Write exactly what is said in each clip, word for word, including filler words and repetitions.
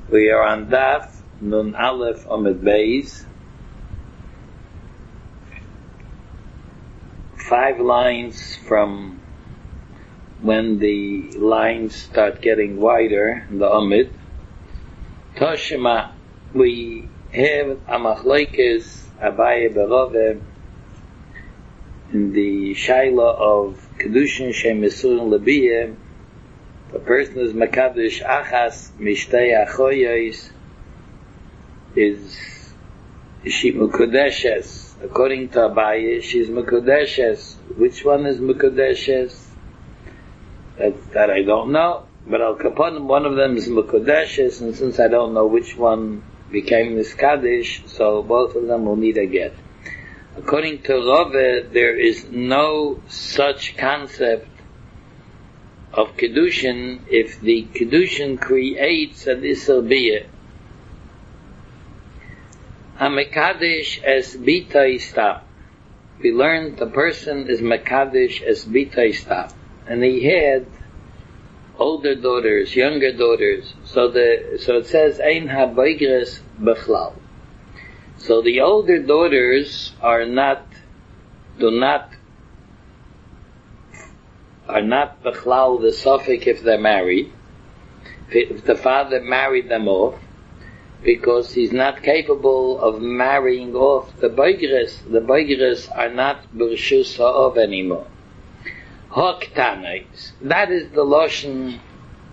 We are on Daf Nun Aleph Amud Beis. Five lines from when the lines start getting wider in the Amud. Toshima, we have a machlokes Abaye Berove in the Shaila of Kedushin Shem Mesurin Lebiyah. The person is Mekadosh Achas Mishtei Achoyos, is she Mekudeshes? According to Abaye, she's Mekudeshes. Which one is Mekudeshes? That, that I don't know. But Al Kaponim, one of them is Mekudeshes, and since I don't know which one became Miskadish, so both of them will need a get. According to Rove, there is no such concept of Kedushin if the Kedushin creates an Isser Biyah. HaMekadesh es Bitay Stam. We learned the person is Mekadesh es Bitay Stam. And he had older daughters, younger daughters. So the so it says Ein HaBoigres Bechlal. So the older daughters are not, do not are not bechlal the sofik if they're married, if the father married them off, because he's not capable of marrying off the boigres. The boigres are not b'rshus ha'ov anymore. Hoktanos, that is the lotion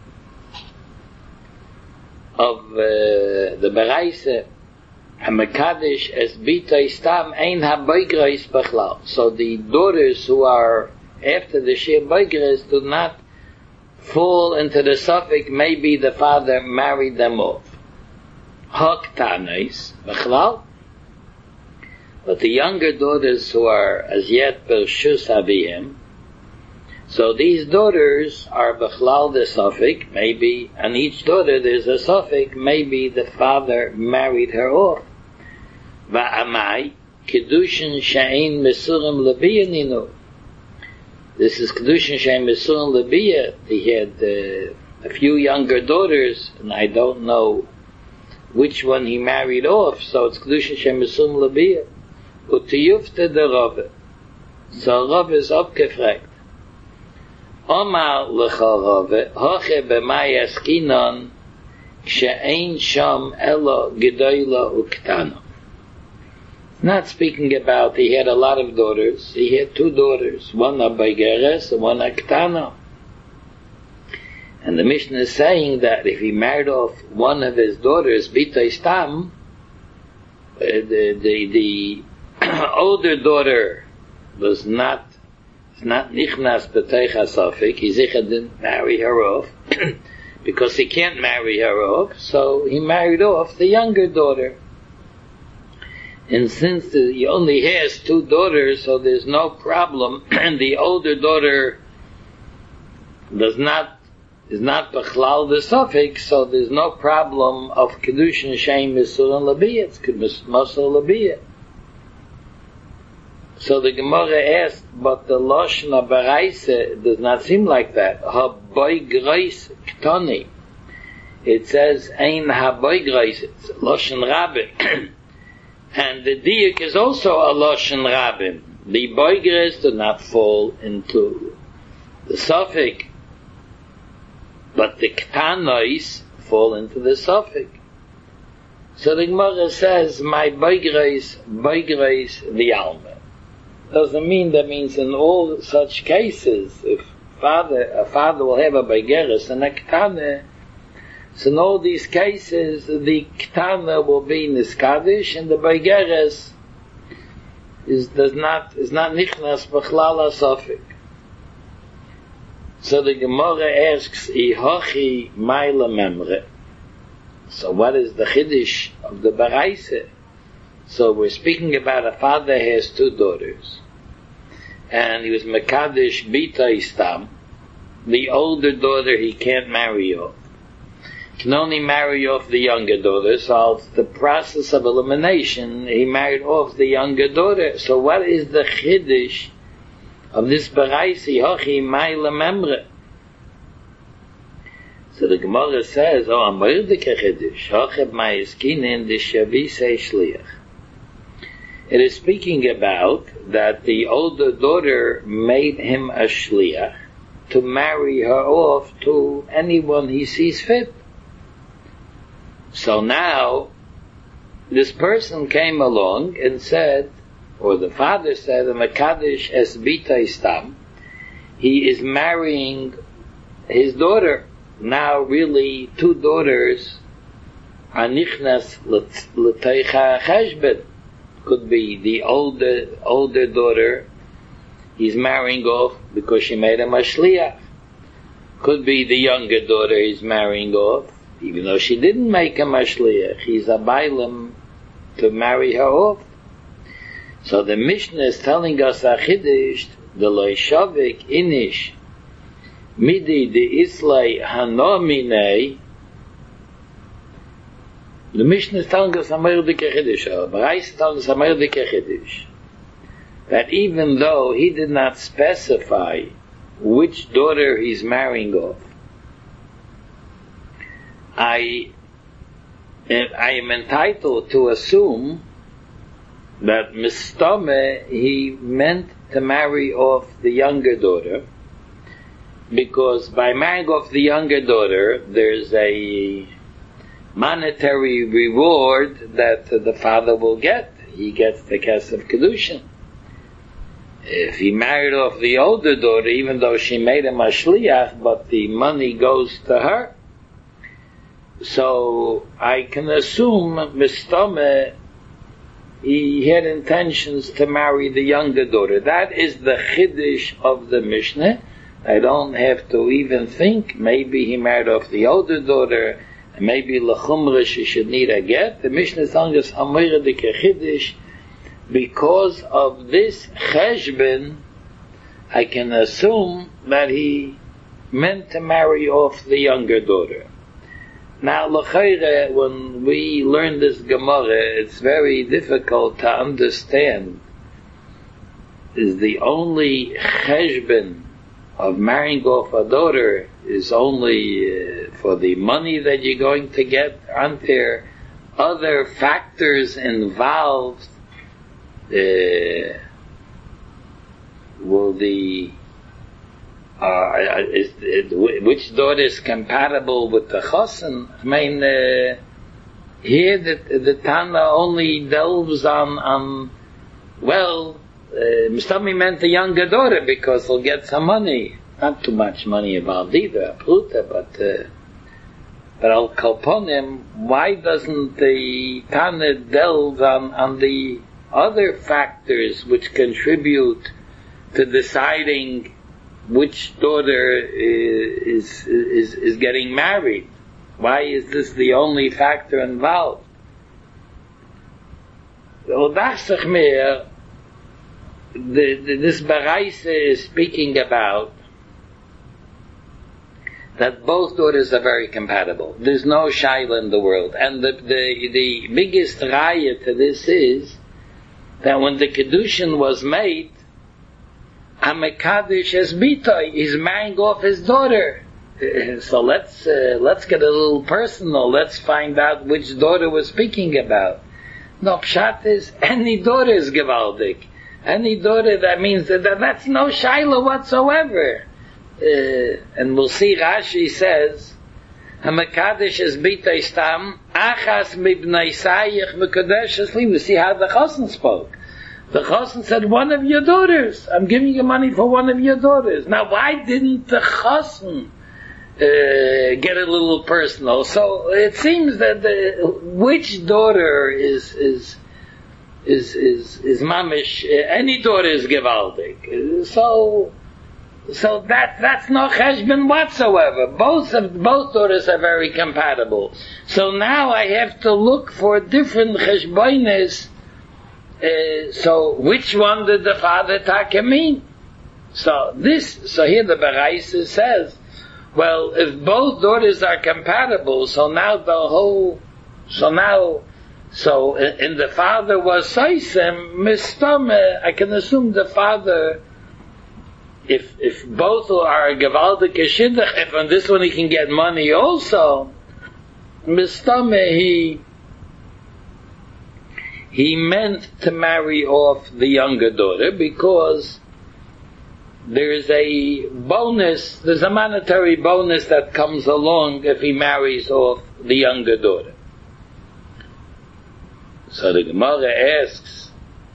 of uh, the Beraisa. HaMekadesh es bitay stam ein ha-boigres bechlal. So the daughters who are after the Shir Boigres do not fall into the suffix, maybe the father married them off. Hoktanos, Bechlal. But the younger daughters who are as yet Bershus Aviyim, so these daughters are Bechlal the suffix, maybe, and each daughter there's a suffix, maybe the father married her off. Va'amai, Kedushin Sha'in Mesurim Lebiyaninu. This is Kedushin Shem Mesurin Lebiyah. He had uh, a few younger daughters, and I don't know which one he married off, so it's Kedushin Shem Mesurin Lebiyah. Utiyufte de Rove. So Rove is abgefragt. Omar lecha Rove, hoche b'may askinon, kshe'ein sham elo gedoyla uktano. Not speaking about he had a lot of daughters. He had two daughters, one a Baigeres and one a Ktana. And the Mishnah is saying that if he married off one of his daughters, Bitay Stam, uh, the, the, the older daughter was not, not Nichnas B'Teich HaSafik. He didn't marry her off, because he can't marry her off, so he married off the younger daughter. And since the, he only has two daughters, so there's no problem, and the older daughter does not, is not bechlal the suffix, so there's no problem of Kedushin Shem Mesurin Lebiyah. It's Mesurin Lebiyah. So the Gemara asked, but the Lashon of Beraisa does not seem like that. Ha-boigres ktoni. It says, Ein ha-boigres, it's Lashon Rabbi. And the diuk is also a Lashon Rabim. The boigres do not fall into the suffix, but the ktanos fall into the suffix. So the Gemara says, my boigres, boigres the alma. Doesn't mean that means in all such cases, if father, a father will have a boigres and a ktana, so in all these cases, the Ktana will be Niskadish, and the Baigeres is does not is not Nichnas B'chlal HaSafik. So the Gemara asks, Ihochi Maila Memre. So what is the Chiddush of the Beraisa? So we're speaking about a father has two daughters, and he was Mekadesh Bitay Stam. The older daughter he can't marry off. Can only marry off the younger daughter, so the process of elimination, he married off the younger daughter. So what is the chiddush of this beraisi? Hochi maila memre. So the Gemara says, oh, Amar de Kechidish, Hocheb Ma'eskinen de Shavise Shliach. It is speaking about that the older daughter made him a shliach to marry her off to anyone he sees fit. So now, this person came along and said, or the father said, Mekadesh es bitay stam, he is marrying his daughter. Now really two daughters are nichnas l'teicha cheshbon. Could be the older older daughter he's marrying off because she made him a shliach. Could be the younger daughter he's marrying off, even though she didn't make him a shliach. He's a bailam to marry her off. So the Mishnah is telling us a chiddush, the loishavik inish midi de islay hanomine. The Mishnah is telling us Amar de Kechidish, or Barais is telling us Amar de Kechidish, that even though he did not specify which daughter he's marrying off, I, I am entitled to assume that Mistame, he meant to marry off the younger daughter, because by marrying off the younger daughter, there's a monetary reward that uh, the father will get. He gets the Kesef Kedushin. If he married off the older daughter, even though she made him a shliach, but the money goes to her. So I can assume Mistame, he had intentions to marry the younger daughter. That is the chiddush of the Mishnah. I don't have to even think. Maybe he married off the older daughter, maybe l'chumra she should need a get. The Mishnah is telling us Amar de Kechidish, because of this cheshbon, I can assume that he meant to marry off the younger daughter. Now, l'chayre, when we learn this Gemara, it's very difficult to understand. Is the only cheshbon of marrying off a daughter is only uh, for the money that you're going to get? Aren't there other factors involved? Uh, will the uh, is, is, which daughter is compatible with the chosin? I mean, uh, here the, the Tana only delves on on well. Uh, Mistami meant the younger daughter because he'll get some money. Not too much money involved either, Pruta, but uh, but Al Kalponim, why doesn't the Tana delve on, on the other factors which contribute to deciding which daughter is is is getting married? Why is this the only factor involved? Well, The, the, this Baraisa is speaking about that both daughters are very compatible. There's no shaila in the world. And the, the, the biggest raya to this is that when the Kedushin was made, Hamekadish es Bitoy is marrying off his daughter. So let's, uh, let's get a little personal. Let's find out which daughter we're speaking about. No, Pshat is any daughter is Gevaldik. Any daughter, that means that, that that's no shaila whatsoever. Uh, and we'll see Rashi says, Hamakadesh es bitay stam, achas mibnei sayich mekadesh es li. We see how the Chosin spoke. The Chosin said, one of your daughters. I'm giving you money for one of your daughters. Now, why didn't the Chosin uh, get a little personal? So it seems that the, which daughter is is is is is mamish, uh, any daughter is gevaldik. So so that that's no cheshbon whatsoever. Both of both daughters are very compatible. So now I have to look for different cheshbonis. Uh, so which one did the father take mean? So this so here the Baraisa says, well, if both daughters are compatible, so now the whole so now So, and the father was Saisem, Mistame, I can assume the father, if if both are a Gavaldik Shidduch, if on this one he can get money also, Mistame, he he meant to marry off the younger daughter because there is a bonus, there's a monetary bonus that comes along if he marries off the younger daughter. So the Gemara asks,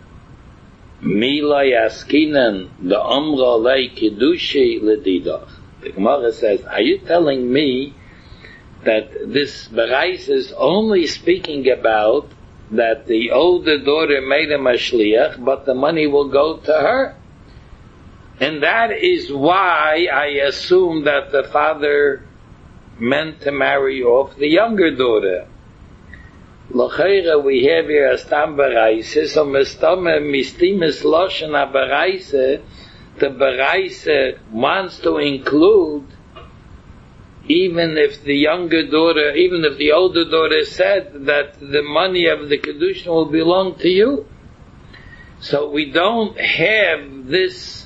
Mila yaskinan the Amra lei kiddushi ledidach. The Gemara says, are you telling me that this Berais is only speaking about that the older daughter made him a shliach, but the money will go to her? And that is why I assume that the father meant to marry off the younger daughter. L'cheira, we have here a stam Berais, so mistame mistimis loshen ha-Berais, the Berais wants to include even if the younger daughter, even if the older daughter said that the money of the Kedushin will belong to you. So we don't have this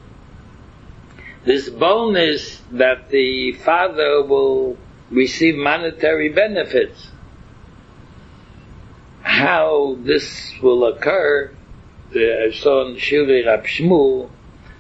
this bonus that the father will receive monetary benefits. How this will occur, I saw in Shiri Rab Shmuel,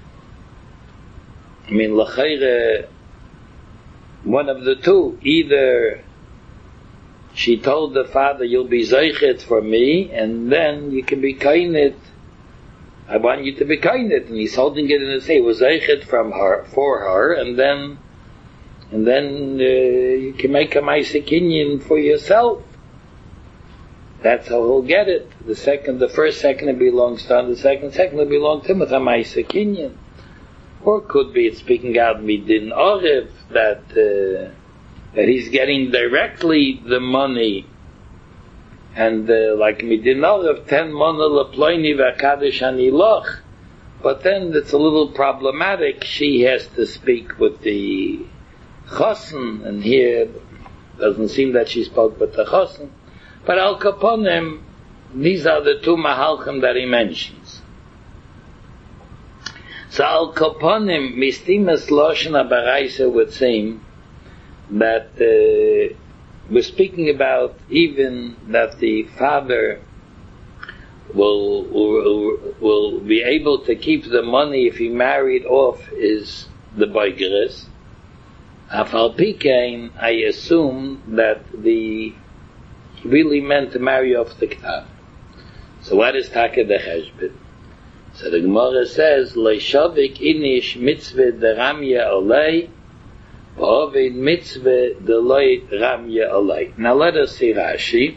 I mean, l'chayre, one of the two, either she told the father, you'll be zeichet for me, and then you can be kainit, I want you to be kainit, and he's holding it in his hand, it was zeichet from her, for her, and then, and then uh, you can make a ma'aseh kinyan for yourself. That's how he'll get it. The second, the first second it belongs to him, the second second it belongs to him with a ma'aseh kinyan. Or it could be it's speaking out midin orev, that uh, that he's getting directly the money, and uh, like midin orev, ten mana leploini v'akadosh aniloch. But then it's a little problematic. She has to speak with the chosen, and here doesn't seem that she spoke with the chosen. But al kaponim, these are the two mahalchim that he mentions. So al kaponim, mistimas loshen ha-Berais would seem that uh, we're speaking about even that the father will, will will be able to keep the money if he married off is the boigeres. Afal pikein, I assume that the he really meant to marry off the k'tan. So what is taka de cheshbon? So the Gemara says, Leishavik inish mitzvah de ramya olei, v'ovid mitzvah de loy ramya olei. Now let us see Rashi.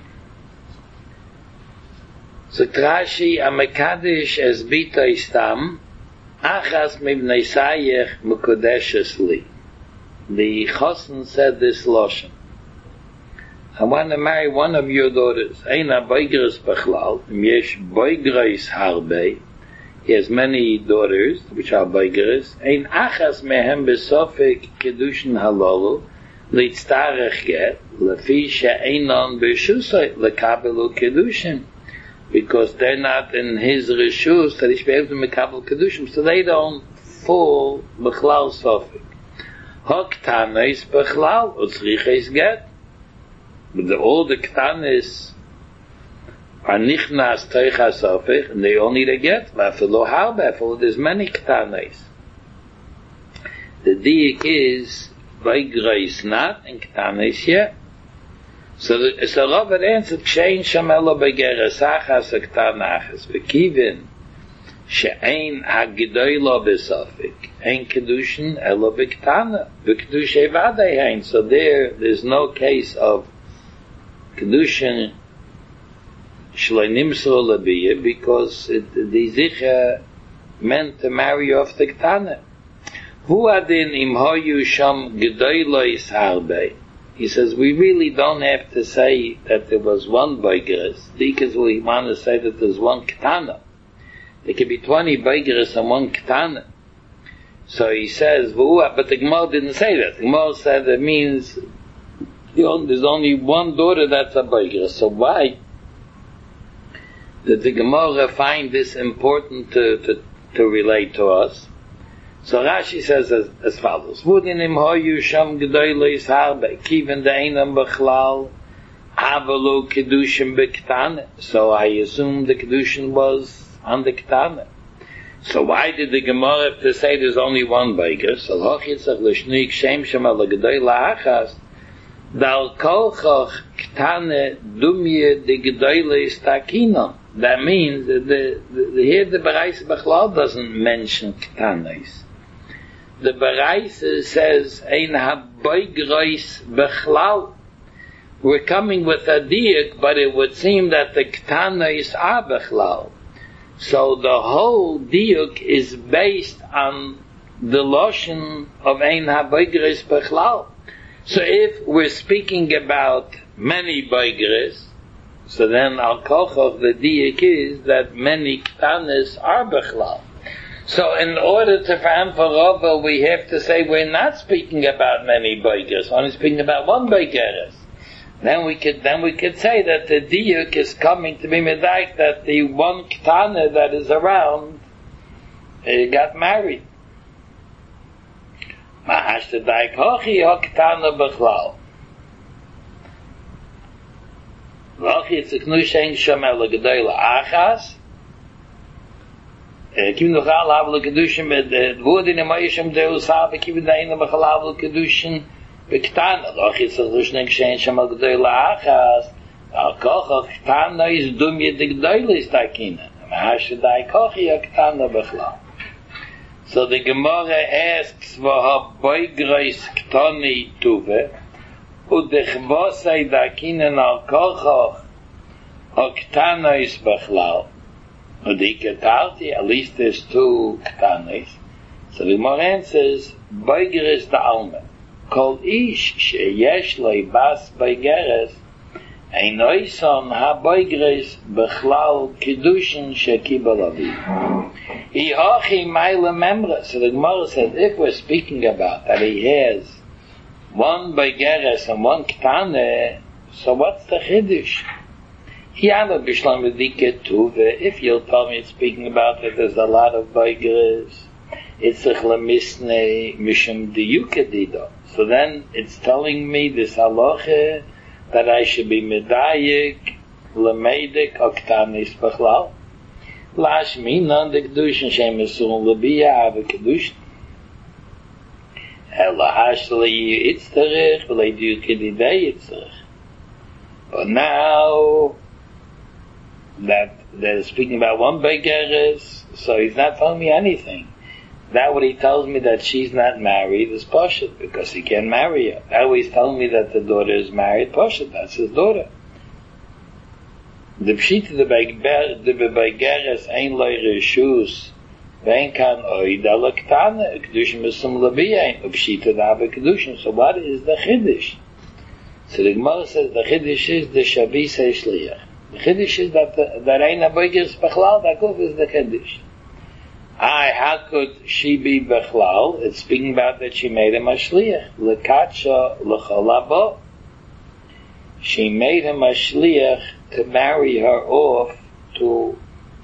So Rashi, amekadish es bita istam, achas mibnei sayech mukudeshes li. The chosen said this loshen. I want to marry one of your daughters. Eina boigres bechlal, yesh boigres harbe. He has many daughters, which are boigres. Ein achas mehem besofik kedushin halalu, litztarech get, lefi she'einon b'shusay lekabelu kedushin. Because they're not in his reshus, that he should be able to mekabel kedushin, so they don't fall bechlal sofik. Hoktanes bechlal, utzriches get. But the, all the ktanis are nichnas teicha sofich, and they all need a get. V'afilo harbe, for there's many ktanis. The diik is v'igreis not, and ktanis yet. So the so Robert answered, Kshein shamelo begeres achas aktan achas v'kivin she'ein ha'gedoylo b'sofik ein kedushin elo b'ktana v'kedushay vadei hein. So there, there's no case of kedushin shloi nimso labiyah, because it, the zicha meant to marry off the ktana. Hu adin im hoyu sham gedoylois harbe. He says we really don't have to say that there was one boigres, because we want to say that there's one ktana. There could be twenty boigres and one ktana. So he says, but the Gemara didn't say that. The Gemara said that means there's only one daughter that's a boiger. So why did the Gemara find this important to, to, to relate to us? So Rashi says as, as follows: Vudinim hoyu sham gedoyles harbe kiven deinam bechlal avalu kedushim bektane. So I assume the kedushin was on the ketane. So why did the Gemara have to say there's only one beiger? So hochitzach l'shnuik shem shem ala gedoyla achas dal kolchoch ketane dumye de gedoyles takino. That means that the, the, the here the Bereis Bechlal doesn't mention ketanes. The Bereis says ein haboigreis bechlal. We're coming with a diuk, but it would seem that the ketanes are bechlal. So the whole diuk is based on the lashon of ein haboigreis bechlal. So if we're speaking about many boigres, so then al kochov the diuk is that many ketanes are bechlal. So in order to fahem for Rava, we have to say we're not speaking about many boigers, only speaking about one boigeres. Then we could then we could say that the diuk is coming to be medaik that the one ketana that is around uh, got married. Ma'ashtadaik hochi ho ketana bechlal. Hochi it's a knushen shamel gedoyla achas. Kim noch al havle kedushin mit de word in maysham de usabe kim da in de havle kedushin bektan doch is so schnell geschehen schon mal de lachas al koch ktan da is dum je de geile ist da kine hast du da koch ja ktan da bekhla. So the Gemara asks wo hab bei greis ktani tuve und de khvosai da kine al koch ktan is bekhla. Und die Ketarti, at least there's two Ketanes. So the Moran says, Beigeres da Alme. Kol ish sheyesh lei bas Beigeres, ein oison ha Beigeres bechlal kedushin shekibal aviv. I hochi meile memra. So the Gemara says, if we're speaking about that he has one Beigeres and one Ketane, so what's the Chiddush? If you'll tell me it's speaking about that there's a lot of boigers, it's a chlemisne mishum diyukadido. So then it's telling me this halacha that I should be medayik lemedek oktanis bechlal. Lash minan de kedushin shem esun lebiya ave kedushin. Ela hashli yitzterich v'lei diyukadidei yitzterich. But now that they're speaking about one Beigeres, so he's not telling me anything. That what he tells me that she's not married is Pashut, because he can't marry her. That what he's telling me that the daughter is married, Pashut, that's his daughter. The Pshita, the Beigeres, ein loy reshus, vein kan oida l'ktana, kedushin mesum l'biyain, Pshita da'ava kedushin. So what is the Chiddush? So the Gemara says the Chiddush is the Shabis HaShliach. The Chiddush is that the, that ain't a boigers bechlal, that goof is the Chiddush. I, how could she be bechlal? It's speaking about that she made him a shliach. L'katsha l'cholabo. She made him a shliach to marry her off to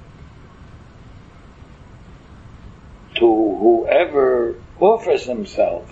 to whoever offers himself.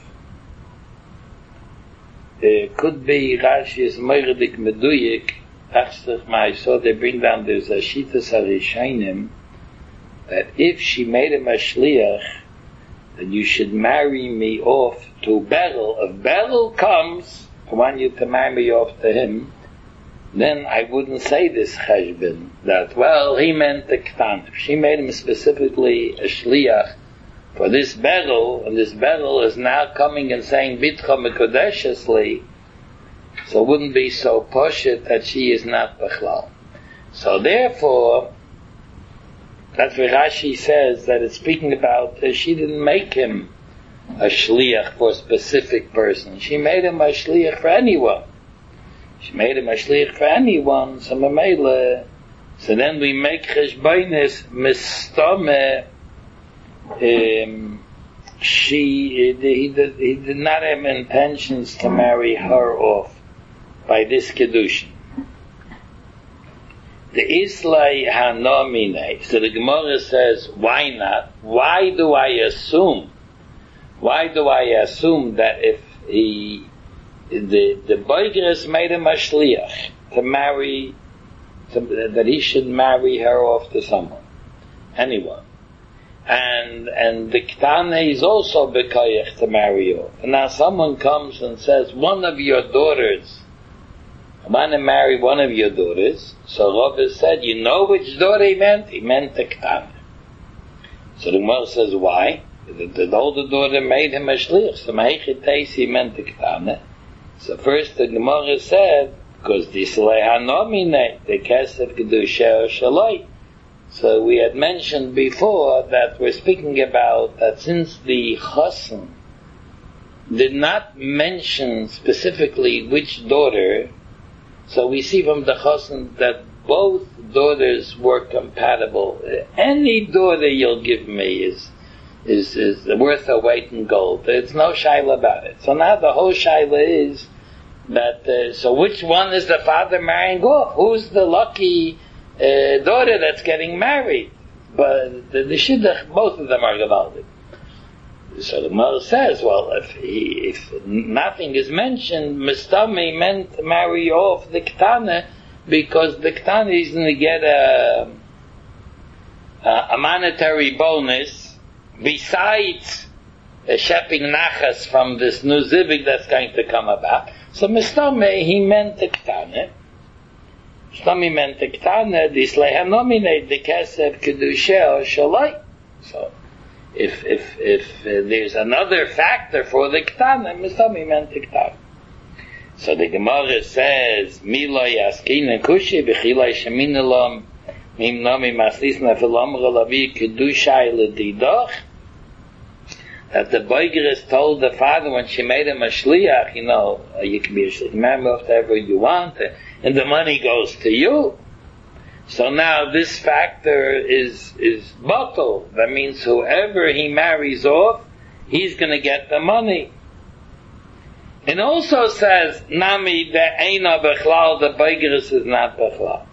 It could be Rashi's Meirdik Meduyik. So they bring down there's a Shitas HaRishainim that if she made him a shliach, then you should marry me off to Beryl. If Beryl comes, I want you to marry me off to him, then I wouldn't say this cheshbon, that, well, he meant the Ktan. If she made him specifically a shliach for this Beryl, and this Beryl is now coming and saying, Bitcha Mekodeshesli, so it wouldn't be so poshut that she is not bechlal. So therefore, that's what Rashi says, that it's speaking about, uh, she didn't make him a shliach for a specific person. She made him a shliach for anyone. She made him a shliach for anyone, so memele. So then we make cheshbonis mistome. Um, she, he did, he did not have intentions to marry her off by this kedushin. The Islay Hanomine. So the Gemara says, why not? Why do I assume why do I assume that if he, the the Boigres made him a shliach to marry, to, that he should marry her off to someone, anyone, and and the Ktana is also bekoyach to marry off. And now someone comes and says, one of your daughters, I want to marry one of your daughters. So Rav said, you know which daughter he meant? He meant the Ktana. So the Gemara says, why? The, the older daughter made him a shliach. So Ma'echit he meant the Ktana. So first the Gemara said, because the Slei Hanomine, the Kesef Kedusha Shaloi. So we had mentioned before that we're speaking about that since the Chassan did not mention specifically which daughter, so we see from the Chassan that both daughters were compatible. Any daughter you'll give me is is is worth a weight in gold. There's no shaila about it. So now the whole shaila is that, uh, so which one is the father marrying off? Who's the lucky uh, daughter that's getting married? But the, the shidduch, both of them are gewaldig. So the Gemara says, well, if he, if nothing is mentioned, Mistami meant marry off the Ktana, because the Ktana is going to get a, a, a monetary bonus besides a shepping nachas from this new zivig that's going to come about. So Mistami, he meant the Ktana. Mistami meant the Ktana, the Slei Hanomine, the Kesef Kedusha Shaloi. So If if if uh, there's another factor for the Ktana, Mistami meant the Ktana. So the Gemara says, Milo Yaskina Kushi B'chilai Sheminalam Mim Nami Maslisna Filam Galavi Kedushai L'Didoch, that the Boigres told the father when she made him a shliach, you know, you can be a shliach, marry whatever you want, and the money goes to you. So now this factor is is bottle. That means whoever he marries off, he's going to get the money. It also says, Nami ve'eina bechlal, the Boigres is not bechlal.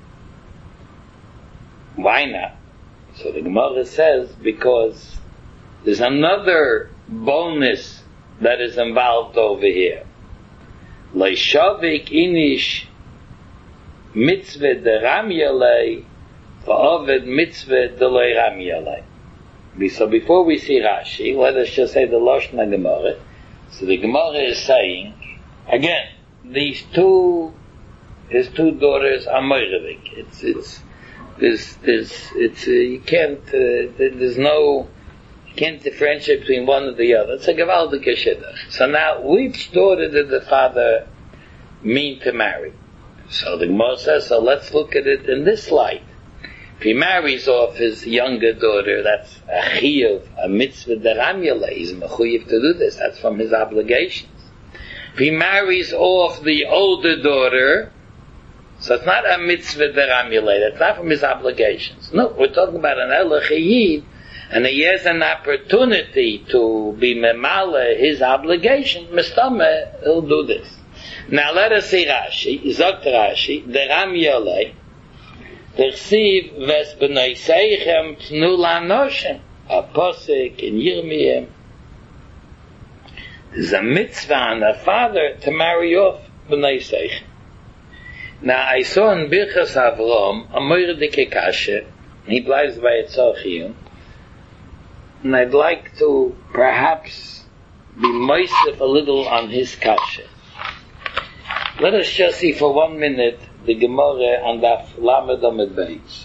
Why not? So the Gemara says, because there's another bonus that is involved over here. Leishavik inish mitzvah de ramyalei va'oved mitzvah de loy ramyalei. So before we see Rashi, let us just say the Lashon Gemara. So the Gemara is saying, again, these two, his two daughters are moirevik. It's, it's, there's, there's, it's, uh, you can't, uh, there's no, you can't differentiate between one and the other. It's a gewaldige shidduch. So now, which daughter did the father mean to marry? So the Gemara says, so let's look at it in this light. If he marries off his younger daughter, that's a chiyuv, a mitzvah deramyalei. He's mechuyev to do this. That's from his obligations. If he marries off the older daughter, so it's not a mitzvah deramyalei. That's not from his obligations. No, we're talking about an elachiyid, and he has an opportunity to be memale his obligation. Mistama, he'll do this. Now let us see Rashi. Zogt Rashi, deramyalei. Tersiv ves b'nei seichem tnu lanoshem. A posik in Yirmiyah. There's a mitzvah on a father to marry off b'nei seichem. Now I saw in Birchas Avrom a moirdike kashe. He bleibt by Etzochiyum. And I'd like to perhaps be moisef a little on his kashe. Let us just see for one minute the Gemara on Daf Lamed Amud Beis.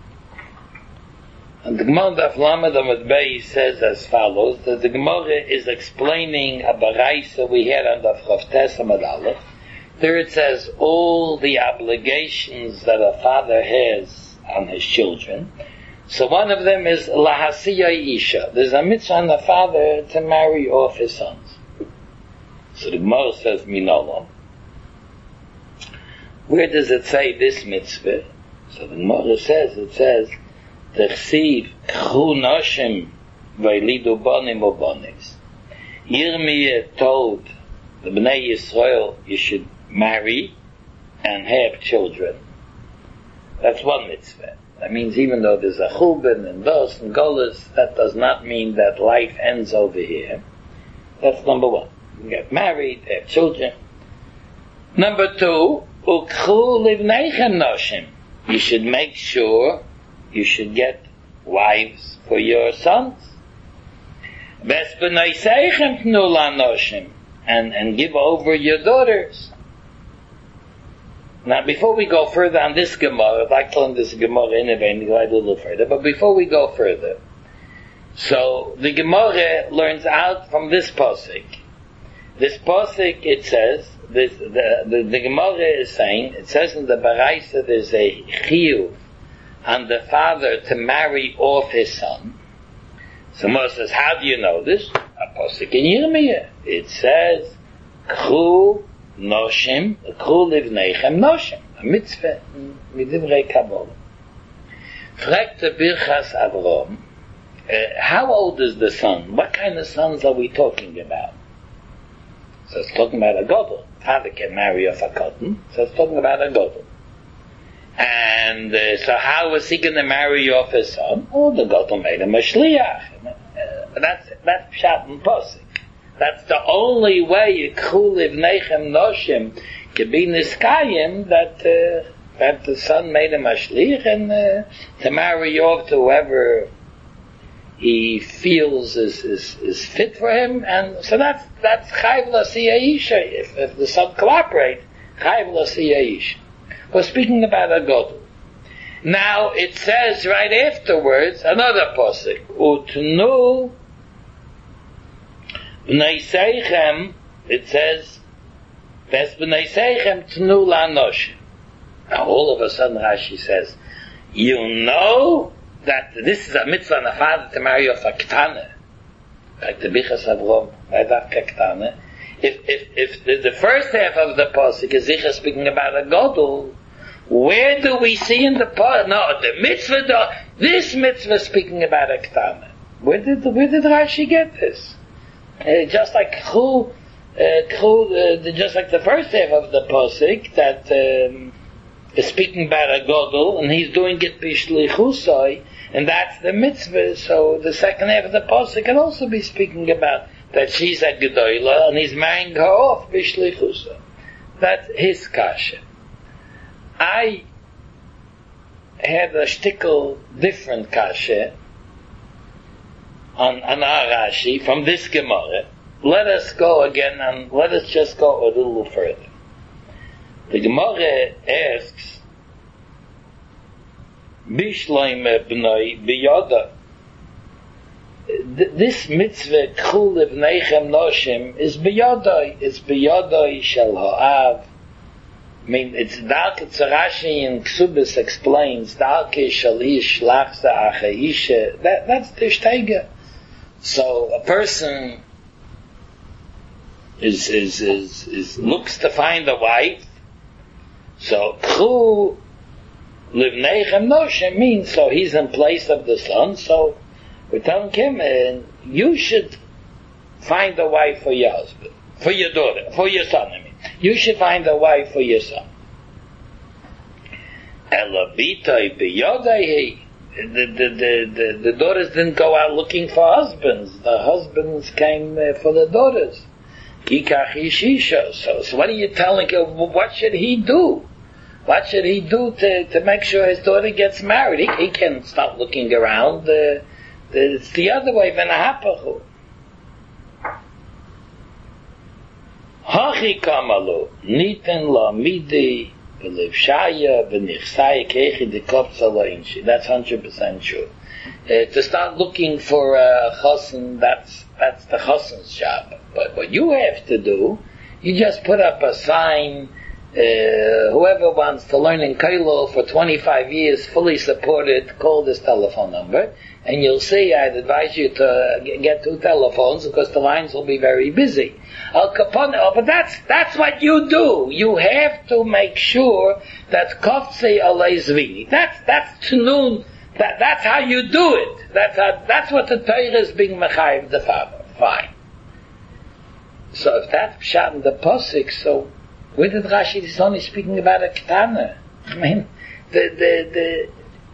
And the Gemara on Daf Lamed Amud Beis says as follows, that the Gemara is explaining a baraisa we had on Daf Chavtes Amud Aleph. There it says all the obligations that a father has on his children. So one of them is Lahasiya Isha. There's a mitzvah on the father to marry off his sons. So the Gemara says Minolam. Where does it say this mitzvah? So the Gemara says, it says, T'chsiv k'chu noshim v'ylidu bonim o bonis. Yirmiyah told the Bnei Yisrael, you should marry and have children. That's one mitzvah. That means even though there's a chulban and dos and golas, that does not mean that life ends over here. That's number one. You get married, have children. Number two, ukchu livneichem noshim. You should make sure you should get wives for your sons. Ves b'noiseichem tnu lanoshim. And, and give over your daughters. Now, before we go further on this Gemara, I'd like to learn this Gemara in a vein to go a little further, but before we go further, so the Gemara learns out from this Pasuk. This Pasuk, it says, this, the, the, the Gemara is saying, it says in the Baraisa there's a chiyuv on the father to marry off his son. So Moses says, how do you know this? A Pasuk in Yirmiyah. It says, K'chu noshim, K'chu livneichem noshim. A mitzvah, midivrei Kabbalah. Fragt the Birchas Avrom, uh, how old is the son? What kind of sons are we talking about? So it's talking about a Godel. Father can marry off a cotton, so it's talking about a Godel. And uh, so how was he going to marry off his son? Oh, the Godel made him a shliach. Uh, that's that's pshat and posik. That's the only way Yikhu livneichem noshim can be niskayim, that uh, that the son made him a shliach and uh, to marry off to whoever he feels is, is, is fit for him, and so that's that's chayv l'asiyah isha. If, if the son cooperate, chayv l'asiyah isha. We're speaking about a godel. Now it says right afterwards another pasuk, utnu b'nei seichem. It says, ves b'nei seichem tnu lanoshim. Now all of a sudden Rashi says, you know that this is a mitzvah on a father to marry off a ketana, like the Bichas Avrom, ketana. If if if the, the first half of the pasuk is Zichah speaking about a godel, where do we see in the pasuk? No, the mitzvah, the, this mitzvah speaking about a ketana. Where did where did Rashi get this? Uh, just like who, uh, who uh, just like the first half of the pasuk that um, is speaking about a godel, and he's doing it b'shlichusai. And that's the mitzvah, so the second half of the pasuk can also be speaking about that she's a gedola and he's marrying her off b'shlichusa. That's his kasha. I had a shtickle different kasha on, on our Rashi from this Gemara. Let us go again and let us just go a little further. The Gemara asks, Bishloim b'noi b'yoda. This mitzvah k'chu livneichem noshim is b'yodai. It's b'yodai shel ha'av. I mean, it's Dalke Tzarashi in Ksubis explains Dalke shalish lachza achaisha. That that's the shteiga. So a person is is is is looks to find a wife. So k'chu livneichem noshim means so he's in place of the son. So we're telling him, uh, you should find a wife for your husband, for your daughter, for your son. I mean, you should find a wife for your son. Elabitoi b'yodai. The the the the the daughters didn't go out looking for husbands. The husbands came uh, for the daughters. Kikach ishisha. So so what are you telling him? What should he do? What should he do to, to make sure his daughter gets married? He, he can stop looking around. Uh, the, it's the other way. V'nahapachu. Hachi kamalu niten la midi v'levshaya v'nichsaya kechi dekopza lo'inshi. That's hundred percent true. Uh, to start looking for a chassan, that's that's the chassan's job. But what you have to do, you just put up a sign. Uh, whoever wants to learn in Kailo for twenty-five years, fully supported, call this telephone number, and you'll see I'd advise you to get two telephones because the lines will be very busy. Al Capone, oh, but that's that's what you do. You have to make sure that Kofse Aleizvini. That's that's Tnun. That that's how you do it. That's how, that's what the Torah is being mechayiv the father. Fine. So if that's pshat in the pasuk, so where did Rashi is only speaking about a ketana? I mean, the the the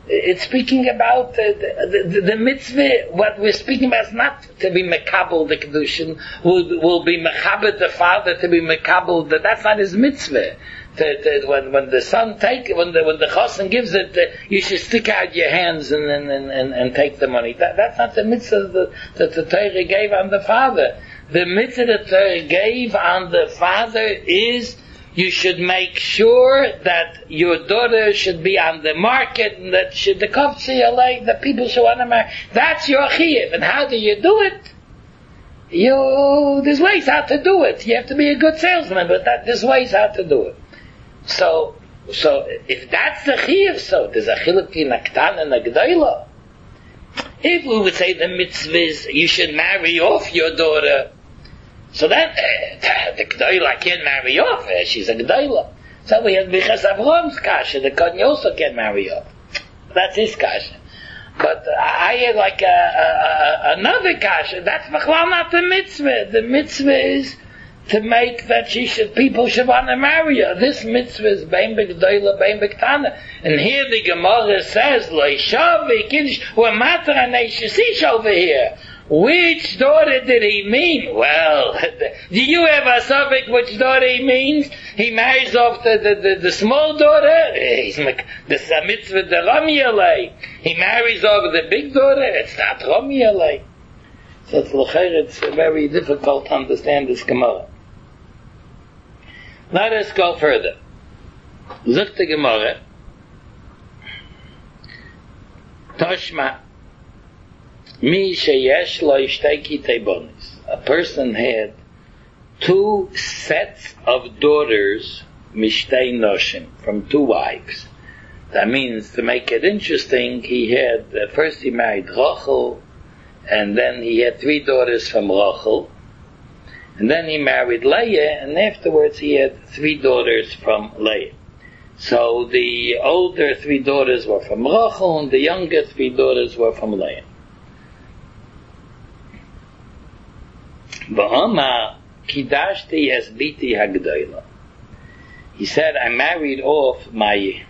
it's speaking about uh, the, the, the mitzvah. What we're speaking about is not to be mekabel the kedushin. Will will be mechabed the father to be mekabel. That that's not his mitzvah. To, to, when when the son take when the when the chosin gives it, uh, you should stick out your hands and and, and, and take the money. That, that's not the mitzvah that, that the Torah gave on the father. The mitzvah that the Torah gave on the father is you should make sure that your daughter should be on the market and that should the kovtzi like the people should want to marry. That's your chiyuv. And how do you do it? You there's ways how to do it. You have to be a good salesman, but that, there's ways how to do it. So, so if that's the chiyuv, so there's a chiluk in a k'tana and a g'dayla. If we would say the mitzvah is you should marry off your daughter, so then uh, the g'dayla can't marry off her. She's a g'dayla. So we have Bichas Avraham's kasha. The kohen also can't marry off. That's his kasha. But uh, I had like a, a, a, another kasha. That's b'chlal not the mitzvah. The mitzvah is to make that she should, people should want to marry her. This mitzvah is bein b'g'dayla, bein b'ktana. And here the Gemara says, Lo ishavi kiddush, we're matter anei shesish over here. Which daughter did he mean? Well, do you have a suffix which daughter he means? He marries off the, the, the, the small daughter. He's the mitzvah the Rami Alei. He marries off the big daughter. It's not Rami Alei. So it's, it's very difficult to understand this Gemara. Let us go further. Zuk the Gemara. Toshma. Mi sheyesh lo ishtei kitei bonis. A person had two sets of daughters, mishtei noshim, from two wives. That means, to make it interesting, he had, uh, first he married Rachel, and then he had three daughters from Rachel, and then he married Leah, and afterwards he had three daughters from Leah. So the older three daughters were from Rachel, and the younger three daughters were from Leah. Ba'ama kidashti es biti hagdayla. He said, I married off my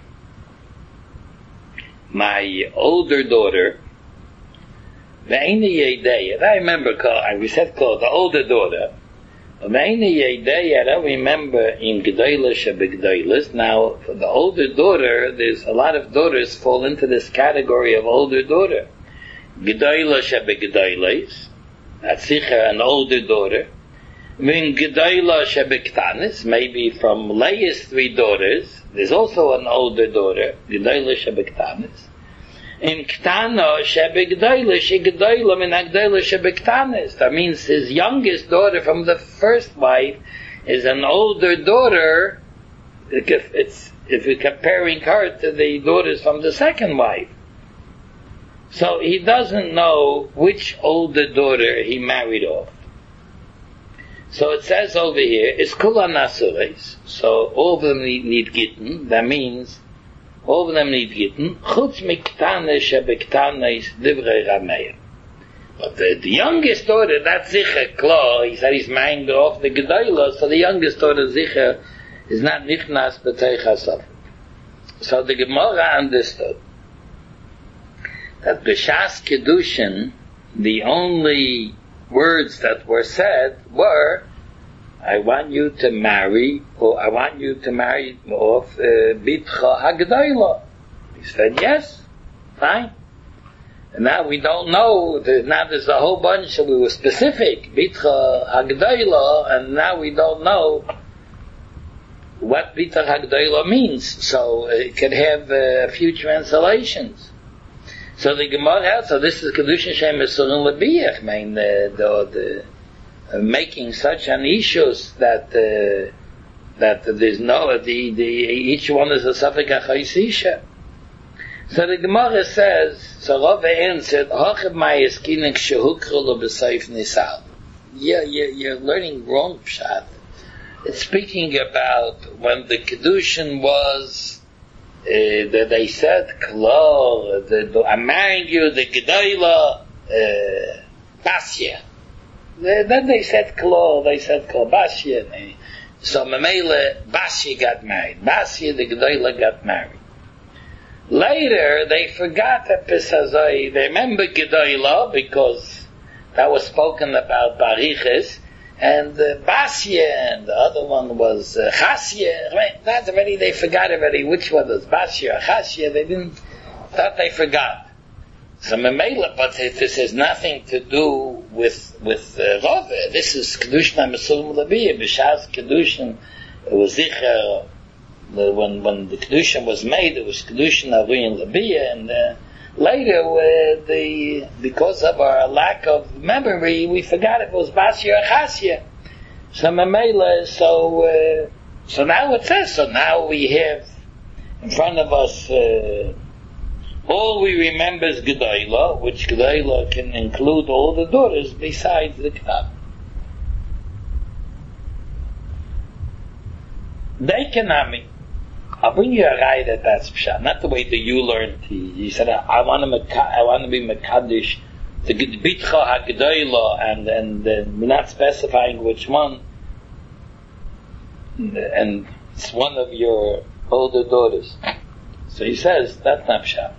my older daughter. Ve'eni yedeya. I remember, we said called the older daughter. Ve'eni yedeya. I don't remember in gdayla shebegdaylas. Now, for the older daughter, there's a lot of daughters fall into this category of older daughter. Gdayla shebegdaylas. That's sicher an older daughter. Min Gedayla Shebektanis, maybe from Leah's three daughters, there's also an older daughter, Gedayla Shebektanis. In Ktana Shebegdayla, Shegdayla min Agdayla Shebektanis. That means his youngest daughter from the first wife is an older daughter, if it's, if you're comparing her to the daughters from the second wife. So he doesn't know which older daughter he married off. So it says over here, it's kula nasures, so all of them need, need gittin. That means all of them need gittin. Chutz miktane shebektane is divrei rameir. But the, the youngest daughter, that's sicher klar. He said he's marrying off the gedayla, so the youngest daughter sicher is not nichnas b'teich hasaf. So the Gemara understood that b'shas kedushin, the only words that were said were, I want you to marry, or I want you to marry off uh, Bitcha Hagdayla. He said, yes, fine. And now we don't know, now there's a whole bunch, we were specific, Bitcha Hagdayla, and now we don't know what Bitcha Hagdayla means. So it could have uh, a few translations. So the Gemara, so this is Kedushin Shem Esurim Lebiyach, I mean, the, the, the uh, making such an issues that, uh, that there's no, the, the, each one is a Safek HaChaisisha. So the Gemara says, so Rav answered, Hachab Mayes Kinek Shehukru B'Seif Nisal. Yeah, you're, you're learning wrong pshat. It's speaking about when the Kedushin was, Uh, that they said, Klar, the, the, I'm marrying you, the Gedayla, uh, Basya. The, then they said Klar, they said Klar, Basya. So Mamela, Basya got married. Basya, the Gedayla got married. Later, they forgot that Pesazoi. They remember Gedoyla because that was spoken about Bariches, and uh, Basya, and the other one was uh, Chasya. Right? That's already, they forgot already which one was Basya or Chasya. They didn't, thought they forgot. So Memela, but this has nothing to do with with uh, Rove. This is Kedushin HaMesulim L'Biyah. B'Shas Kedushin, it was Zicher, when when the Kedushin was made, it was Kedushin Aruyin L'Biyah, and uh, later, uh, the because of our lack of memory, we forgot if it was Basya or Chasya. So Memela, so uh, so now it says, so now we have in front of us. Uh, All we remember is Gedoyla, which Gedoyla can include all the daughters besides the Ktab. They cannot mean. I'll bring you a raya that that's pshat, not the way that you learned. You said, I want to, I want to be Mekadosh, the Bitcha HaGedoyla, and and uh, we're not specifying which one. And it's one of your older daughters. So he says that's not pshat.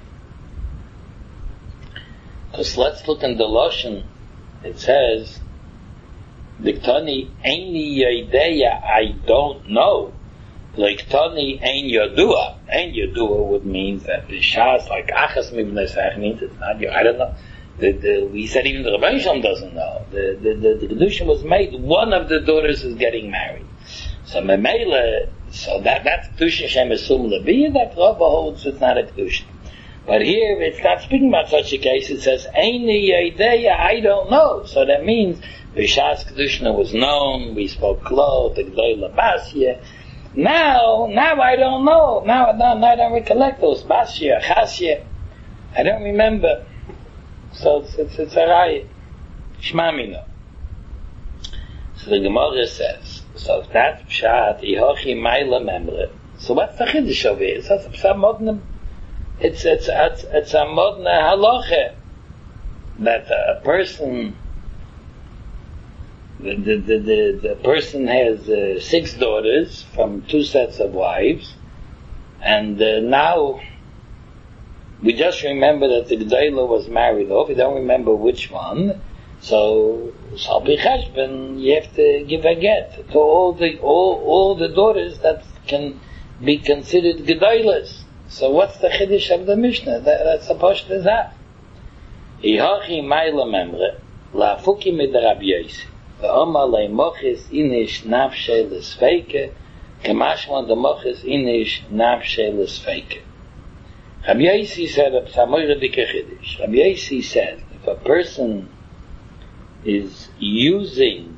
Because let's look in the Lashon. It says, Diktani Eini Yodeya, I don't know. Diktani Ein Yodua. Ein Yodua would mean that the Shas, like Achas Mibnei Sach, means it's not you. I don't know. The, the, we said even the Rebbe Shalom doesn't know. The, the, the, the Kedushin was made, one of the daughters is getting married. So Memela, so that, that's Kedushin Shem Esum L'Biyah, that Rabba holds it's not a Kedushin. But here, it's not speaking about such a case. It says, Eini Yodeya, I don't know. So that means, B'Shas Kedushin was known, we spoke Klo, the Gdoyla Basya. Now, now I don't know. Now, now, now I don't recollect those. Basya, Chasya. I don't remember. So it's, it's, it's a raya. Shmamino. So the Gemara says, so if that's Pshat, Ihochi Maila Memre. So what's the Chiddush over here? It says, Pshat It's it's it's it's a modern halacha that a person the the the, the, the person has uh, six daughters from two sets of wives, and uh, now we just remember that the Gdoyla was married off. We don't remember which one, so so b'cheshbon you have to give a get to all the all all the daughters that can be considered Gdoylas. So what's the Chiddush of the Mishnah? That, that's supposed to that. Ihachi Maila Memre La'afuki Mid Rabbi Yosi Ve'omar Le'mochis Inish Nafshe L'Sfeike Kemashman Demochis Inish Nafshe L'Sfeike. Rabbi Yosi said a Psamoira Dike Chiddush. Rabbi Yosi said if a person is using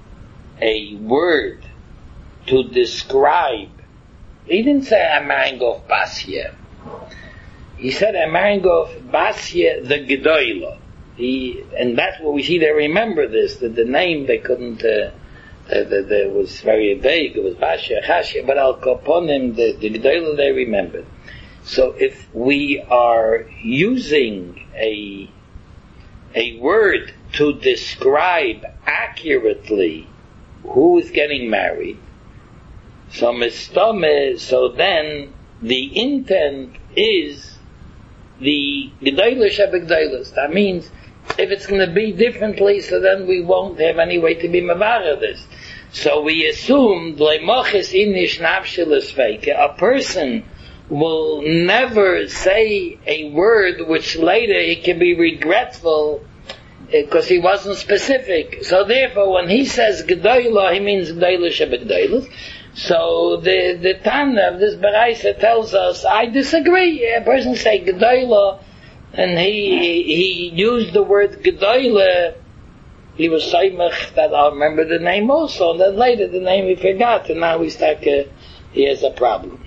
a word to describe, he didn't say I'm marrying off Basya. He said I'm marrying off Basya the Gedoyla. He, and that's what we see. They remember this. That the name they couldn't. Uh, the, the, the, it was very vague. It was Basya, Chasya, but Al Kaponim the, the Gedoyla they remembered. So if we are using a a word to describe accurately who is getting married, so mistame, so then the intent is the G'dayla Shebegdaylas. That means if it's going to be differently, so then we won't have any way to be mavara this. So we assume Leimochis Inish Navshilas Fake, a person will never say a word which later he can be regretful because he wasn't specific. So therefore when he says G'dayla, he means G'dayla Shebegdaylas. So the the Tana of this Baraisa tells us, I disagree. A person say Gedoyla, and he he used the word Gedoyla. He was Saimach that I'll remember the name also, and then later the name he forgot, and now he's like uh, he has a problem.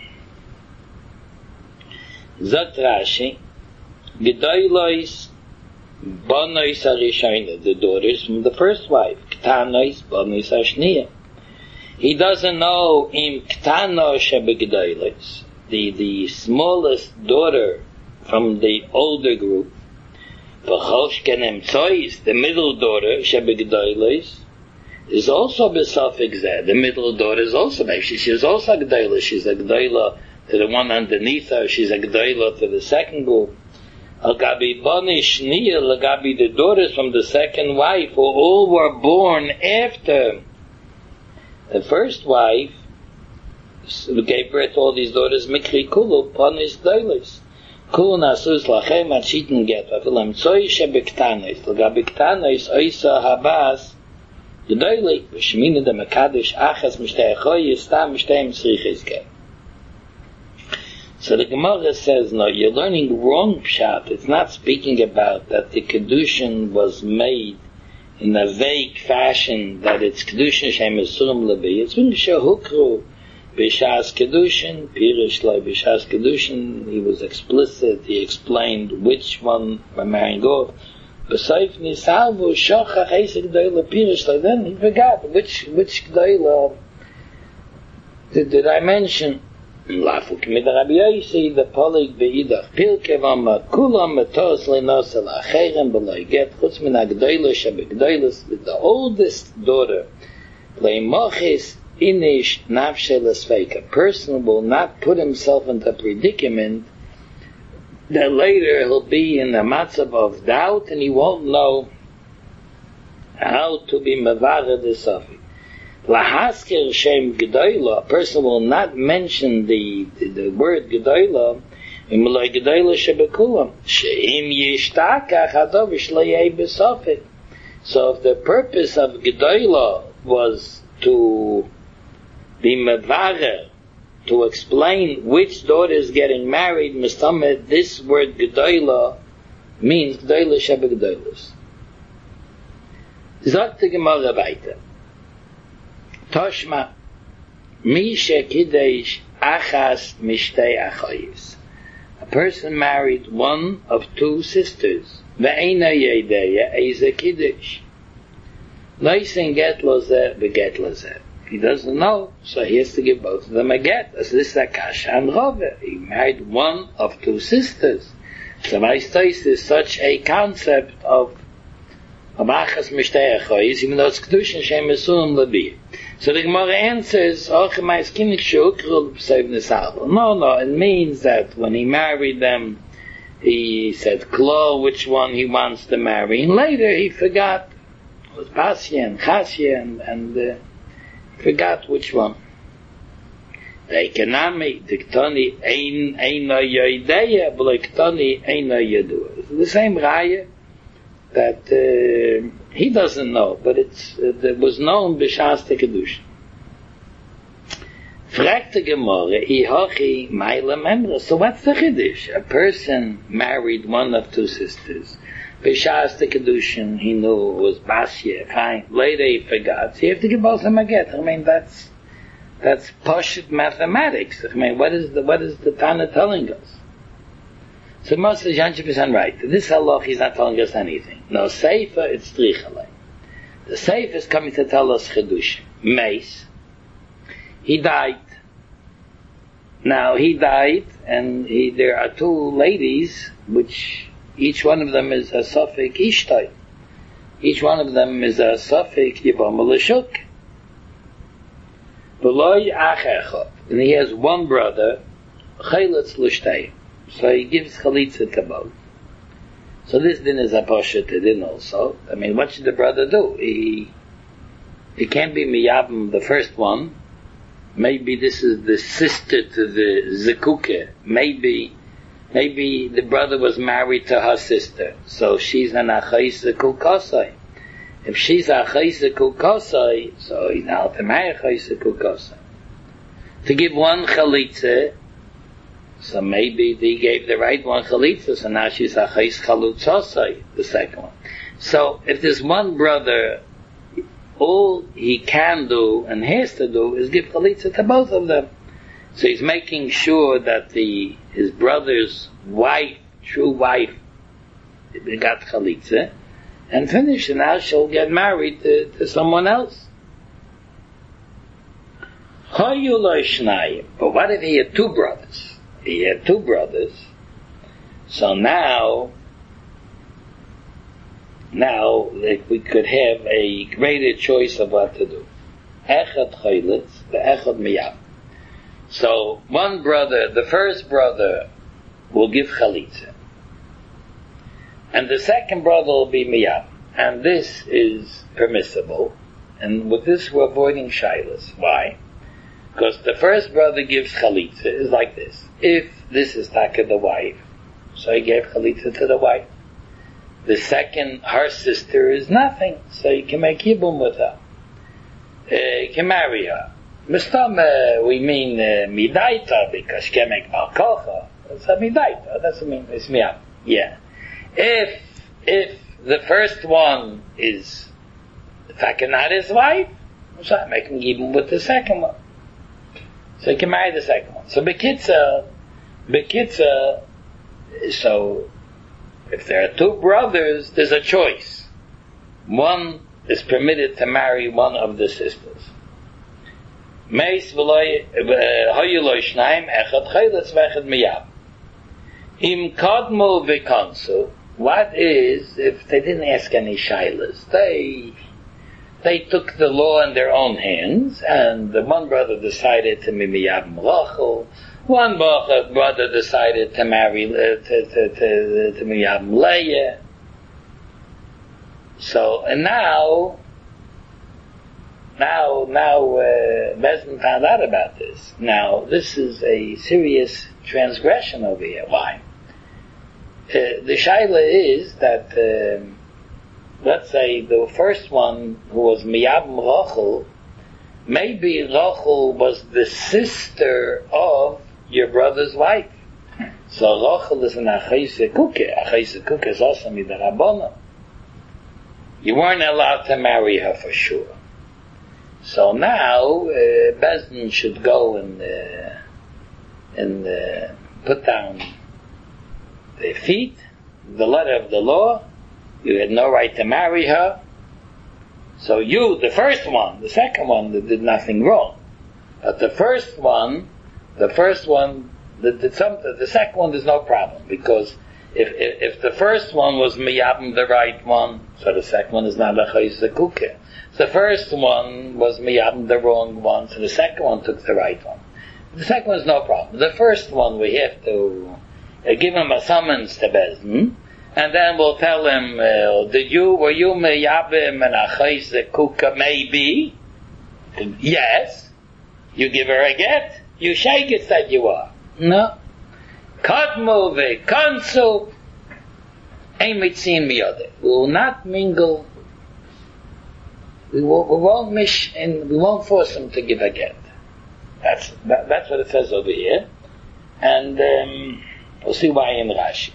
Zot Rashi, Gedoylois Bonois Arishayna, the daughters from the first wife, Ktanois Bonois Ashniya. He doesn't know in Ktano Shebegdaylis, the the smallest daughter from the older group. V'choshkenem Tzois, the middle daughter Shebegdaylis, is also besafik zeh. The middle daughter is also maybe she's also a Gdayla. She's a Gdayla to the one underneath her, she's a G'dayla to the second group. Al-Gabi Bani Shniya, Al-Gabi the daughters from the second wife, who all were born after the first wife, gave birth to all these daughters, Mikri Kulu, Panis Dailis. Kulu Nasus Lachem, Achitin Get, Afilam Tzoy Shebektanis, Al-Gabi Ktanis, Oisa Habas, G'dayli, V'shmina de Mekadosh, Achas Mishtei Achoy, Yistam Mishtei Msriches Get. So the Gemara says, no, you're learning wrong pshat. It's not speaking about that the Kedushin was made in a vague fashion, that it's Kedushin Shem Esurim Lebi. It's when Shehukru B'Shas Kedushin, Pirish Lai B'Shas Kedushin, he was explicit, he explained which one were marrying off. B'Seif Nisalvu Shochach Eisek G'dayla Pirish Lai, then he forgot which, which G'dayla did, did I mention. Lafuk mit Rabbi Yossi the Polig beidach Pilke v'ama kulam metos leinos el acherem b'loi get chutz min ha'gdoila shebegdoilas, with the oldest daughter leimochis inish nafshe lesfeik. A person will not put himself into a predicament that later he'll be in a matzav of doubt and he won't know how to be mevara the safik. Lahaskir Shem Gedoyla, a person will not mention the, the, the word Gedoyla, Imloi Gedoyla Shebekulam, Sheim Yishtakach Hadovish Leyei Besofit. So if the purpose of Gedoyla was to be mevarer, to explain which daughter is getting married, Mustamed, this word Gedoyla means Gedoyla Shebekudoylas. Sagt die Gemara weiter. Toshma, Misha Kiddush Achas Mishtei Achayis. A person married one of two sisters. Ve'ena Yedeya Eza Kiddush. Leisen get lozeh, beget lozeh. He doesn't know, so he has to give both of them a get. As this is Akasha and Rove. He married one of two sisters. So Maistais is such a concept of Achas Mishtei Achayis, even though it's Kedushin Shem Esurim Lebi. So the Gemara answers, no, no, it means that when he married them, he said, Klo, which one he wants to marry. And later he forgot, it was Pasya and Chasya, and, and uh, forgot which one. The Ekonami, the Ktoni, Eina Yoideya, but the Ktoni, Eina Yodua. It's the same Raya that uh, he doesn't know, but it's uh, it was known b'shas tekadushin. Fragt the Gemara, Ihochi Maila Memra. So what's the chiddush? A person married one of two sisters. B'shas tekadushin, he knew it was Basya. Fine. Later he forgot. So you have to give both of them a get. I mean, that's that's poshut mathematics. I mean, what is the what is the Tana telling us? So Moshe is one hundred percent right. This halach is not telling us anything. No Sefer, it's Trichalei. The Sefer is coming to tell us Chedush. Meis. He died. Now he died, and he, there are two ladies, which each one of them is a Safek Ishtai. Each one of them is a Safek Yivam L'Shuk. V'loi Achechot. And he has one brother, Chayletz L'Shtei. So he gives chalitza to both. So this din is a poshet din also. I mean, what should the brother do? He he can't be miyabim the first one. Maybe this is the sister to the zekuke. Maybe maybe the brother was married to her sister, so she's an achais zekukosai. If she's achais zekukosai, so he's now to marry achais zekukosai. To give one chalitza. So maybe they gave the right one chalitza, so now she's a chais chalutzosai, the second one. So if there's one brother, all he can do and has to do is give chalitza to both of them. So he's making sure that the his brother's wife, true wife, got chalitza, and finished, and now she'll get married to, to someone else. But what if he had two brothers? He had two brothers, so now, now like, we could have a greater choice of what to do. Echad Chaylitz, the Echad Miyab. So one brother, the first brother, will give chalitza, and the second brother will be miyab, and this is permissible. And with this, we're avoiding shilas. Why? Because the first brother gives chalitza is like this. If this is taka the wife, so he gave chalitza to the wife. The second, her sister, is nothing, so you can make yibum with her. Uh, you can marry her. Mistam, uh, we mean uh, midaita, because she can make malkocha. It's a midaita, that's what I mean, it's miyab. Yeah. If, if the first one is taka not his wife, so I make him yibum with the second one. So you can marry the second one. So bekitza, bekitza, so if there are two brothers, there's a choice. One is permitted to marry one of the sisters. Meis v'loy hoyuloi shnaim echad chayletz v'echad miyab. Im kadmo v'kansu. What is if they didn't ask any shilas? They they took the law in their own hands, and the one brother decided to be miyab malachol. One brother decided to marry uh, to to to, to miyab leya. So and now, now now uh, Bezdin found out about this. Now this is a serious transgression over here. Why? Uh, the shaila is that um, let's say the first one who was miyab Rachel, maybe Rachel was the sister of your brother's wife. So Rachel is an achayse kuke. Achayse kuke is also midarabona. You weren't allowed to marry her for sure. So now uh, Bezdin should go and uh, and uh, put down their feet, the letter of the law. You had no right to marry her. So you, the first one, the second one, that did nothing wrong. But the first one, the first one, the, the, some, the second one, there's no problem. Because if, if, if the first one was miyabim the right one, so the second one is not a chayzekuke. The first one was miyabim the wrong one, so the second one took the right one. The second one is no problem. The first one we have to uh, give him a summons to Bezdin, and then we'll tell him, uh, did you, were you miyabim and a chayzekuke maybe? Yes. You give her a get? You shake it that you are. No. Kadmu ve'kansu ein mitzin miyodeh. We will not mingle. We, will, we won't mish and we won't force him to give a get. That's that, that's what it says over here, and um, we'll see why in Rashi.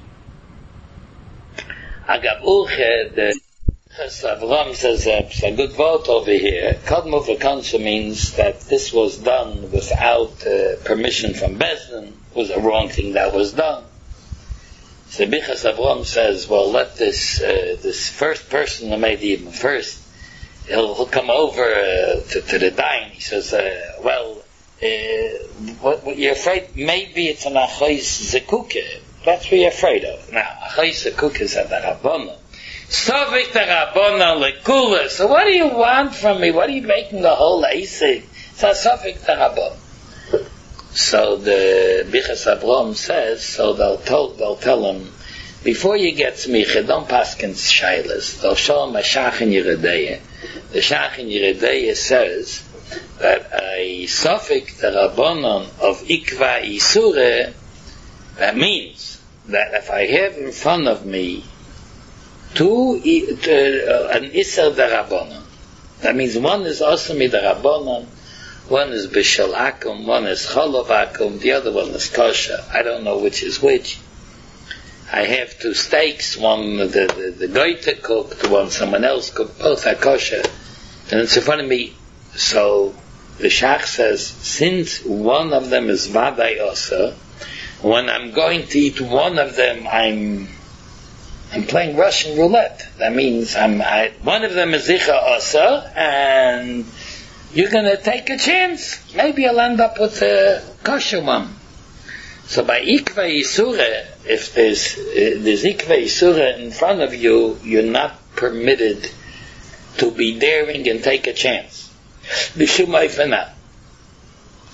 Agav Uche, the Avram says uh, a good vote over here. Kadmu ve'kansu means that this was done without uh, permission from Bezdin. Was a wrong thing that was done. So Bichas Avram says, well, let this uh, this first person who made the Yibum first, he'll, he'll come over uh, to, to the dine. He says, uh, well, uh, what, what you're afraid, maybe it's an Achais Zekuke. That's what you're afraid of. Now, Achais Zekuke is at the Rabbana. Sovik the Rabbana lekula. So what do you want from me? What are you making the whole Eisig? It's a Sovik the Rabbana. So the Bichas Avram says, so they'll tell, they'll tell him, before you get smicha, don't paskin shaylas. They'll show him a shach in Yeredeya. The shach in Yeredeya says that a suffix, the rabbanon of ikva isure, that means that if I have in front of me two, uh, an iser the rabbanon, that means one is asami the rabbanon, one is bishal akum, one is chalav akum, the other one is kosher. I don't know which is which. I have two steaks, one the, the, the goiter cooked, one someone else cooked, both are kosher. And it's in front of me. So the shach says, since one of them is vaday osa, when I'm going to eat one of them, I'm I'm playing Russian roulette. That means I'm I, one of them is zicha osa, and you're going to take a chance. Maybe I'll end up with a kosher one. So by ikva yisura, if there's uh, there's ikva yisura in front of you, you're not permitted to be daring and take a chance. B'shum oifena.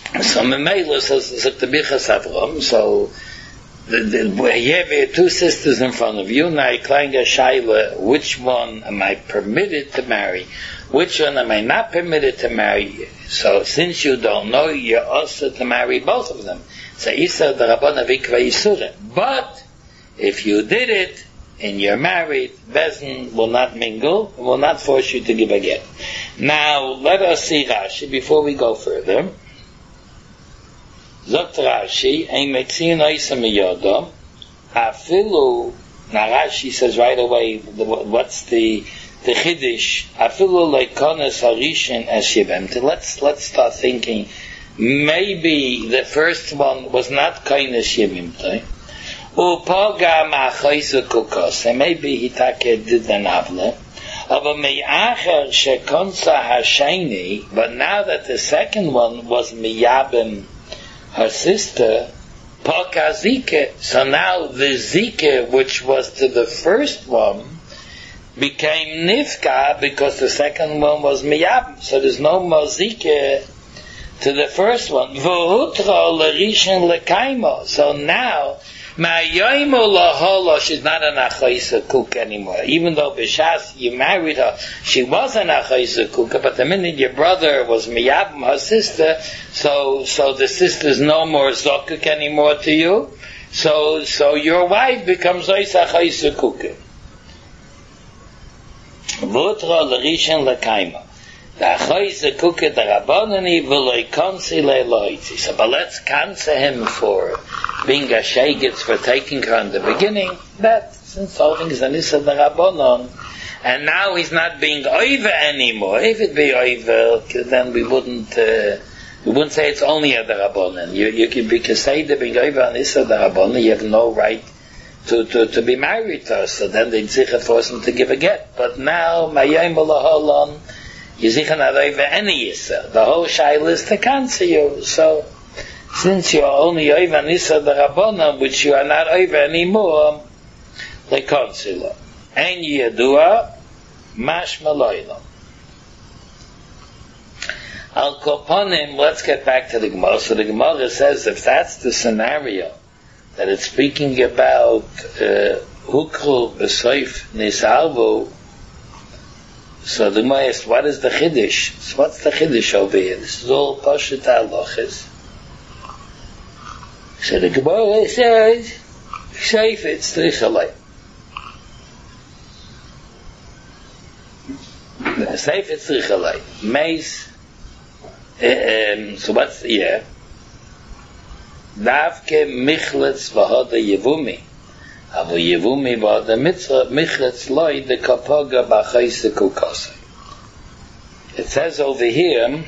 So Memela says the Bichas Avram. So the, the, you have two sisters in front of you. Now, Kleinga Shaila, which one am I permitted to marry? Which one am I not permitted to marry? So since you don't know, you're also to marry both of them. So Isa the Rabbana Vikva Yisura. But if you did it and you're married, Bezin will not mingle, will not force you to give a get. Now let us see Rashi before we go further. Zokt Rashi, Ein Metzin Isa Miyodom, Afilu. Now Rashi says right away, what's the the Chiddush? Afilu leikonas harishin es yibemte. Let's let's start thinking. Maybe the first one was not koines yibemte. Upoga ma'achayzu kukos. And maybe he take did an avle. But me'acher shekonsa hasheni. But now that the second one was miyabim her sister, poka zike. So now the zike, which was to the first one, became nifka because the second one was miyab. So there's no more zike to the first one. V'hutra l'rishin l'kaimo. So now, ma'yoymo lahola, she's not an achayisa cook anymore. Even though b'shas you married her, she was an achayisa cook. But the minute your brother was miyab, her sister, so so the sister's no more zokuk anymore to you. So so your wife becomes achayisa cook. Vutra l'rishin l'kaima. The achayis kuket the rabbanani v'loi konsi le'loitzi. So, but let's cancel him for being a shegetz, for taking her in the beginning. That, since all things are nisa the rabbanon, and now he's not being oiva anymore. If it be oiva, then we wouldn't, uh, we wouldn't say it's only a the rabbanon. You, you could be kasei being oiva nisa the rabbanon, you have no right To, to, to be married to her, so then they'd sicher force him to give a get. But now, Mayayim Olaholon, you sicher not over any Yisa. The whole shaila is to cancel you. So, since you're only over Nisa the Rabbanah, which you are not over anymore, they cancel you. En Yedua, Mash Maloilam. Al Koponim, let's get back to the Gemara. So the Gemara says, if that's the scenario, that it's speaking about Hukru B'Soif Nisarvu. So the Gemara asks, what is the Chiddush? So what's the Chiddush over here? This is all Pashut Halachos. So the Gemara says, Soif it's Trichalei. Soif it's Trichalei. Meis. So what's the year? Davke Michlitz v'hoda Yevumi. Avo Yevumi v'hoda Michlitz loy de kapoga b'chayse kukosai. It says over here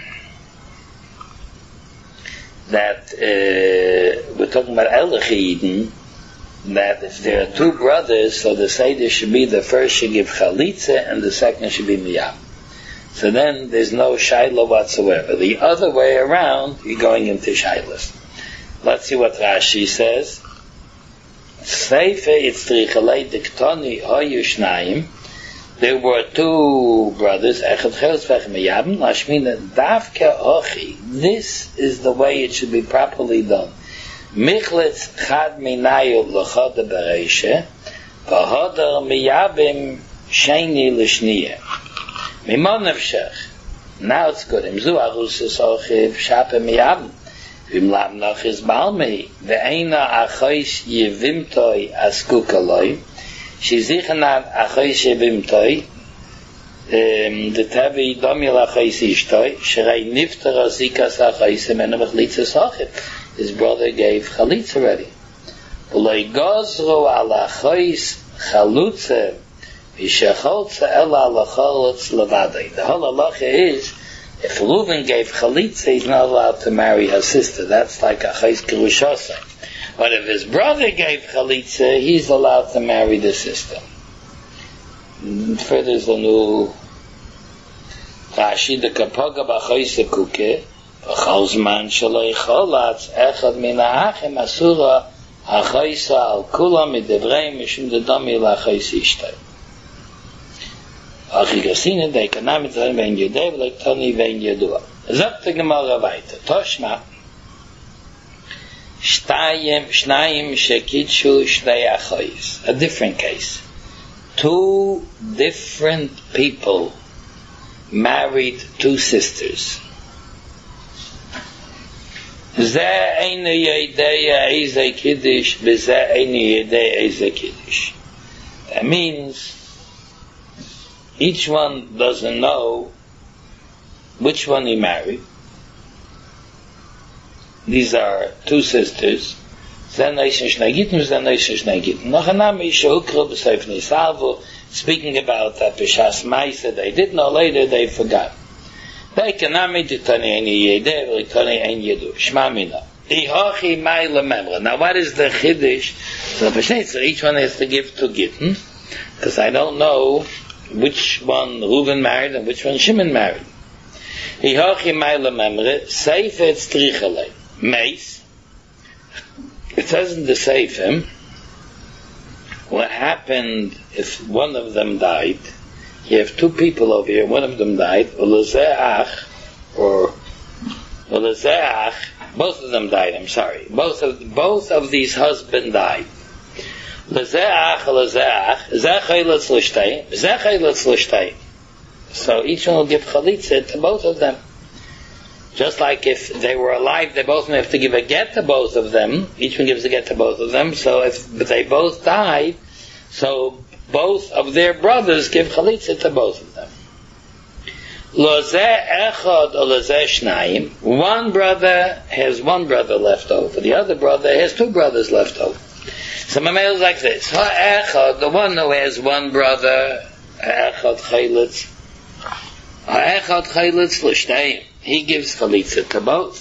that uh, we're talking about Elachiden, that if there are two brothers, so the Seder should be the first should give Chalitza and the second should be Miyam. So then there's no Shaila whatsoever. The other way around, you're going into Shailas. Let's see what Rashi says. Seife itzrichalei diktoni hoyu shnayim. There were two brothers. Echad cheres v'echad miyabim. Lashmina davke ochi. This is the way it should be properly done. Michlitz chad minayu l'choda bereisha. V'hodar miyabim sheni l'shniyah. Mimon nefshech. Now it's good. Imzu arusis ochiv shape miyabim. Vim lam noch is balmei ve'ena achois yevimtoi askukaloi shizichanat achois yevimtoi the tavi domil achois ishtoi shrei nifter azikas achois emena mechlitza sochit. His brother gave chalitza already. V'loi gozro al achois chalutza v'shecholza ela al acholotz levadei. The whole halacha is, if Reuven gave chalitza, he's not allowed to marry her sister. That's like a chayz kirushosai. But if his brother gave chalitza, he's allowed to marry the sister. Further, the new Rashi, the kapoga b'chayz kuke, v'chalzman shaloi cholatz echad min ha'achim asura ha'chayza al kulam midevrei mishum dedami la'chayz ishtay. Achi Gassine, they can name it when you do, like Tony when you do. Sagt the Gemara weiter. Toshma, Shtayim, Shnayim Shekidshu Shnei Achois. A different case. Two different people married two sisters. That means each one doesn't know which one he married. These are two sisters. Speaking about that B'Shas Ma'aseh, they didn't know, later they forgot. Now what is the Chiddush? So each one has to give two Gittin, because I don't know which one Reuven married and which one Shimon married. Meis. It says in the Seifim, what happened if one of them died? You have two people over here, one of them died, or both of them died, I'm sorry. Both of both of these husbands died. So each one will give chalitza to both of them. Just like if they were alive, they both have to give a get to both of them. Each one gives a get to both of them. So if but they both died, so both of their brothers give chalitza to both of them. One brother has one brother left over. The other brother has two brothers left over. So my mail is like this. The one who has one brother, he gives chalitza to both.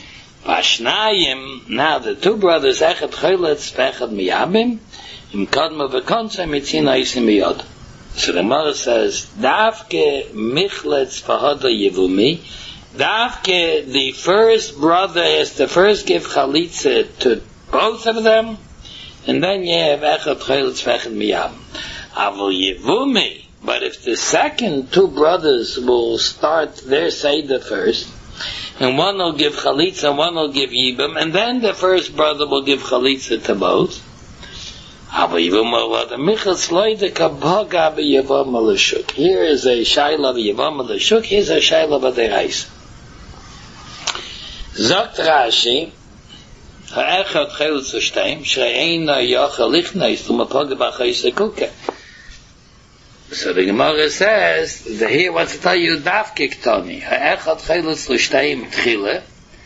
Now the two brothers, echad chalitz, echad miyabim, im kadma v'konsa mitzina isim miyod. So the mother says, Davke michletz fahada yevumi. Davke, the first brother has to first give chalitza to both of them, and then you have echad chalitz, echad miyabim. Avol yevumi. But if the second two brothers will start their Seder first, and one will give chalitza, and one will give yibam, and then the first brother will give chalitza to both. Here is a shayla of Yavam Malashuk, here is a shayla of Derais. Zogt Rashi, ha'echad chalitza shteim, she'eina yochel lichneis, u'mapog b'achayis lekukeh. So the Gemara says, the here wants to tell you, Davke Ktoni, ha'echad chalitz l'shteim tchile,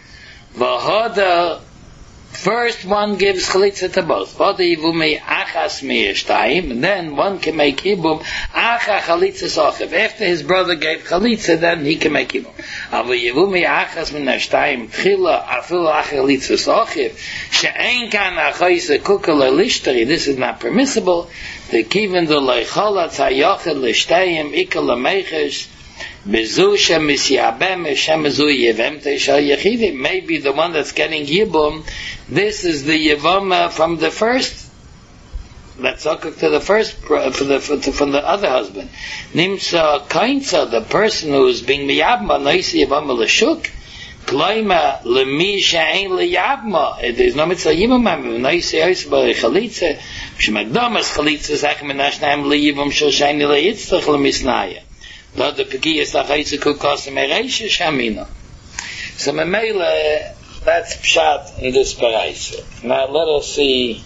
v'hoda, first one gives chalitza to both. V'hoda yivumei achas mi'eshtayim, and then one can make yibum, acha chalitza sochiv. After his brother gave chalitza, then he can make yibum. Ava yivumei achas mi'eshtayim tchile, afilu acha chalitza sochiv, she'en kan achayis kukel l'lishtari, this is not permissible. The kiven do leicholatz hayochel l'shtayim ikal l'meichesh bezu shem misyabem shem bezu yevem teishal yechidim. Maybe the one that's getting yibum, this is the yivama from the first. Let's talk to the first for the for the, from the other husband. Nimsa kainsa, the person who is being miyabma noisi yivama l'shuk. Kloima lemi she'ein liyabma. There's no mitzvah yibam. Noisi yois b'chalitza. Shemagdamas chalitza zachem menashnaim liyivam shel shayni leyitztach lemisnaya. Not the pekiyas lachayitza kukosim ereisha shamina. So memela, that's pshat in this paraisa. Now let us see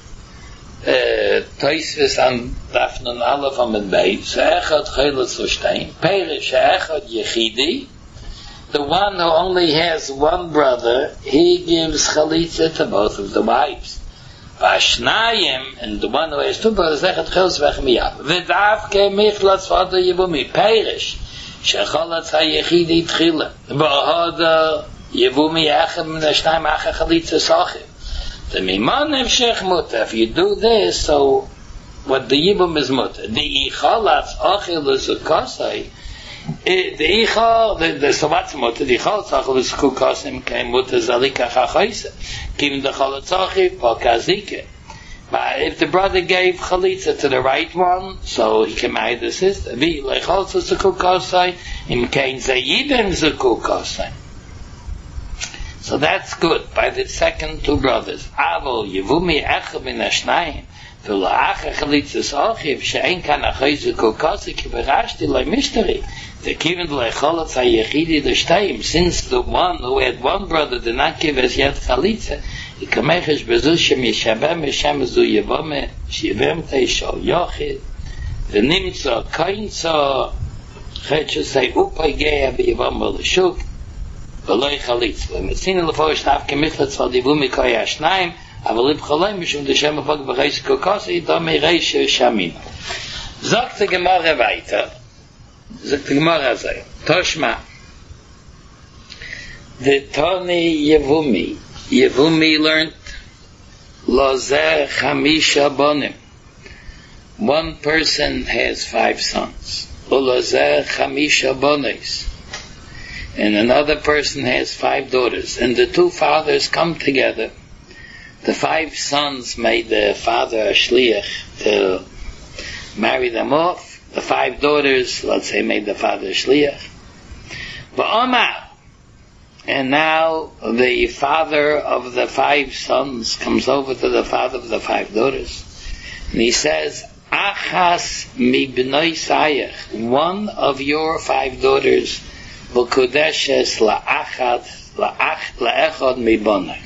Toisves and Dafnan Aleph Amid Beit. So echad chalitz l'shtein. Perish echad yechidi. The one who only has one brother, he gives chalitza to both of the wives. Vashnayim, and the one who has two brothers, echad chalitz v'echad miyab. V'davke michlatz v'ada yibumi. Perish shechalatz hayechidi tchila. V'ahada yibumi echad min ha'shnayim acha chalitza sochiv. The miman efshech muta. If you do this, so what the yibum is muta. The ichalatz achil l'zukasai. The icha, the the sabatz muta, the ichalatz achil l'zukasim came muta zalika chachayse. Given the chalatzachi pakazike. But if the brother gave chalitza to the right one, so he can marry the sister. Vi lechalatz zukasai im kein zayidem zukasai. So that's good. By the second two brothers. Avol Yevumi Echad Min Hashnayim V'La'acha Chalitzas Ochiv She'en Kan Achoizu Kokasi Kiberashti Lai Mishtari the Kivin L'Echolotz HaYechidi L'Shtayim, since the one who had one brother did not give as yet Chalitza, Ikamechesh Bezu Shem Yeshabem Hashem Zu Yevome Shivem Teisho Yochid V'Nimtzo Koinzo Chetchu Say Upaigeya B'Yevom L'Shuk V'Loi Chalitza V'Metzina L'Forish Navke Michletz V'Divumi Koi Hashnayim אבל לבחולם משום דשם הפוק בחייס קוקוסי דומי ריש שמים זוגת הגמרא weiter זוגת הגמרא הזה תושמע דתוני יבומי יבומי learned לזה חמישה בונים one person has five sons ולזה חמישה בונס and another person has five daughters and the two fathers come together. The five sons made the father a shliach to marry them off. The five daughters, let's say, made the father a shliach. And now the father of the five sons comes over to the father of the five daughters. And he says, Achas mi b'noi sayach, one of your five daughters, v'kudeshes la'achad, la'echad mi bonach.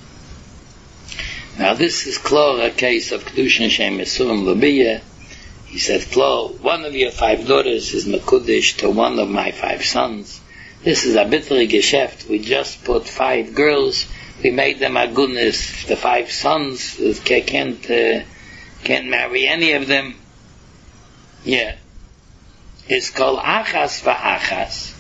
Now this is Klo, a case of Kedushin Shem Yisurim L'Biyah. He said, Klo, one of your five daughters is Mekudish to one of my five sons. This is a bitterly geschäft. We just put five girls, we made them agunis. The five sons can't, uh, can't marry any of them. Yeah. It's called Achas V'Achas.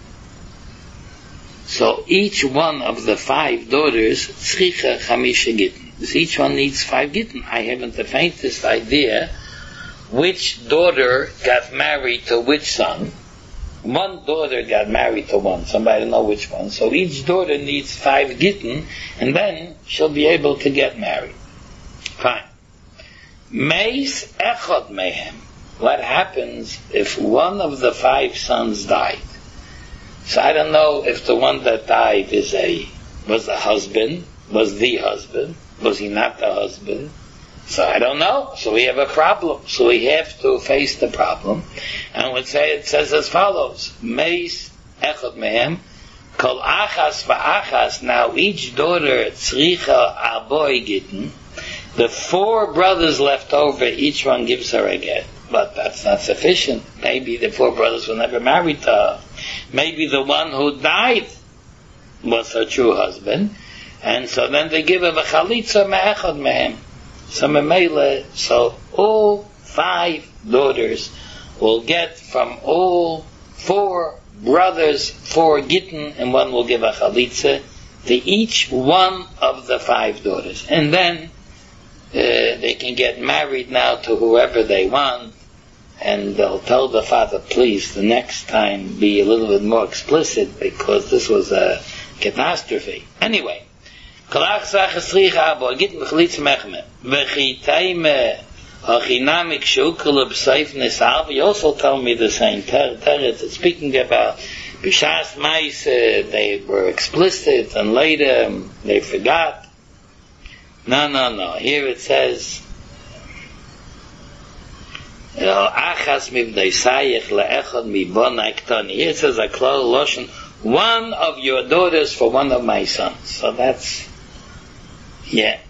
So each one of the five daughters, Tzricha Chamisha Gittin. Each one needs five gittin. I haven't the faintest idea which daughter got married to which son. One daughter got married to one, somebody don't know which one. So each daughter needs five gittin, and then she'll be able to get married. Fine. Meis echad mehem. What happens if one of the five sons died? So I don't know if the one that died is a was a husband, was the husband. Was he not the husband? So I don't know. So we have a problem. So we have to face the problem. And would say it says as follows: Meis echad mehem, kol achas va'achas. Now each daughter tzricha aboy gittin. The four brothers left over, each one gives her a get. But that's not sufficient. Maybe the four brothers were never married to her. Maybe the one who died was her true husband. And so then they give him a chalitza me'echad mehem. So memele, so all five daughters will get from all four brothers four gittin, and one will give a chalitza to each one of the five daughters. And then uh, they can get married now to whoever they want, and they'll tell the father, please, the next time be a little bit more explicit, because this was a catastrophe. Anyway, you also tell me the same teretz. Speaking about B'shas Mais, they were explicit, and later they forgot. No, no, no. Here it says, Achas mibnei sayich le'echad mibonai ktani. Here it says a klal loshen, one of your daughters for one of my sons. So that's, yeah.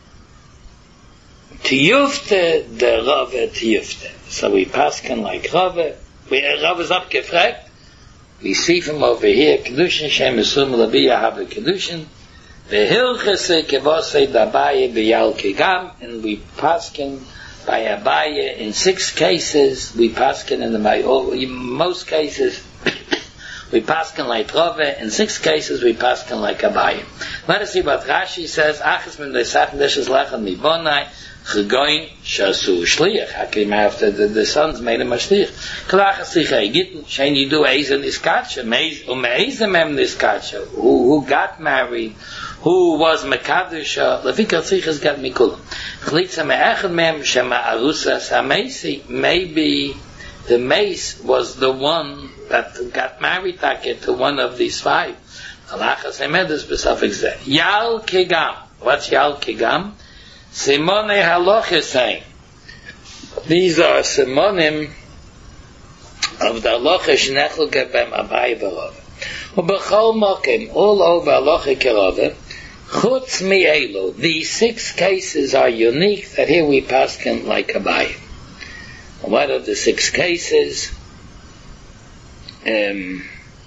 Tiyufte the Rave Tiyufte. So we pasken like Rave. We Rave is abgefragt. We see from over here, Kedushin Shem Yisum L'Biyah have a Kedushin. V'hilchese kevosei d'Abaye b'yal kegam. And we pasken by Abaye in six cases. We pasken in the in most cases. We pasken like Rave. In six cases, we pasken like Abaye. Let us see what Rashi says. Achas min de'sach deshes lechan mibonai chegoin shasu shliach. How came after the, the sons made him a shliach? Klachas lichei gittin shein yidu eizen iskatsha umeizem em niskatsha. Who who got married? Who was mekadusha? Lefikal tzichas got mikulam. Chlitza me'echad mem shema arusas hameisi. Maybe the mace was the one that got married to one of these five. Halachas Emedes b'safek zeh. Yal Kigam. What's Yal Kigam? Simone Halochis saying. These are Simonim of the Halocha Shnechel Gebem Abai V'Rove. U'B'chol Mokim, all over Halocha Kerove, Chutz Mi'elu. These six cases are unique that here we paskin like Abai. What are the six cases? Um,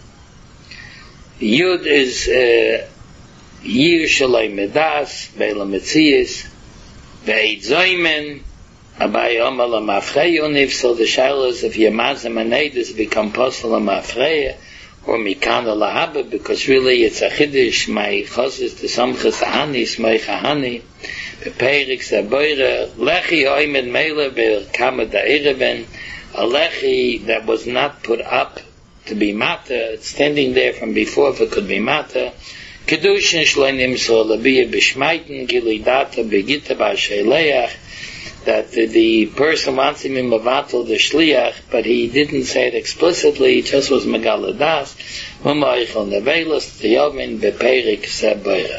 Yud is uh, Yir Shalai Medas, Beila Metzias, Ve'ed Zoymen, Abai Omer LaMafreya Unif, so the shaila is if Yamazim and Eidos become Posel LaMafreya, or Mikana Lahaba, because really it's a Chiddush, my Chosses, the Samchas Ahani, Smay Chahani, Beperik Zaboira, Lechi Oimed Mele, Be'kama Da'ireben, a Lechi that was not put up to be Mata, standing there from before if it could be Mata, Kedushin Shloinim So Labiya Bishmaiten, Gilidata Begita Ba'Sheileach, that the, the person wants him in Mavatal the Shliach, but he didn't say it explicitly, he just was Megaladas, Umaychel Nevelos, Tiyovin, Beperik Saboira.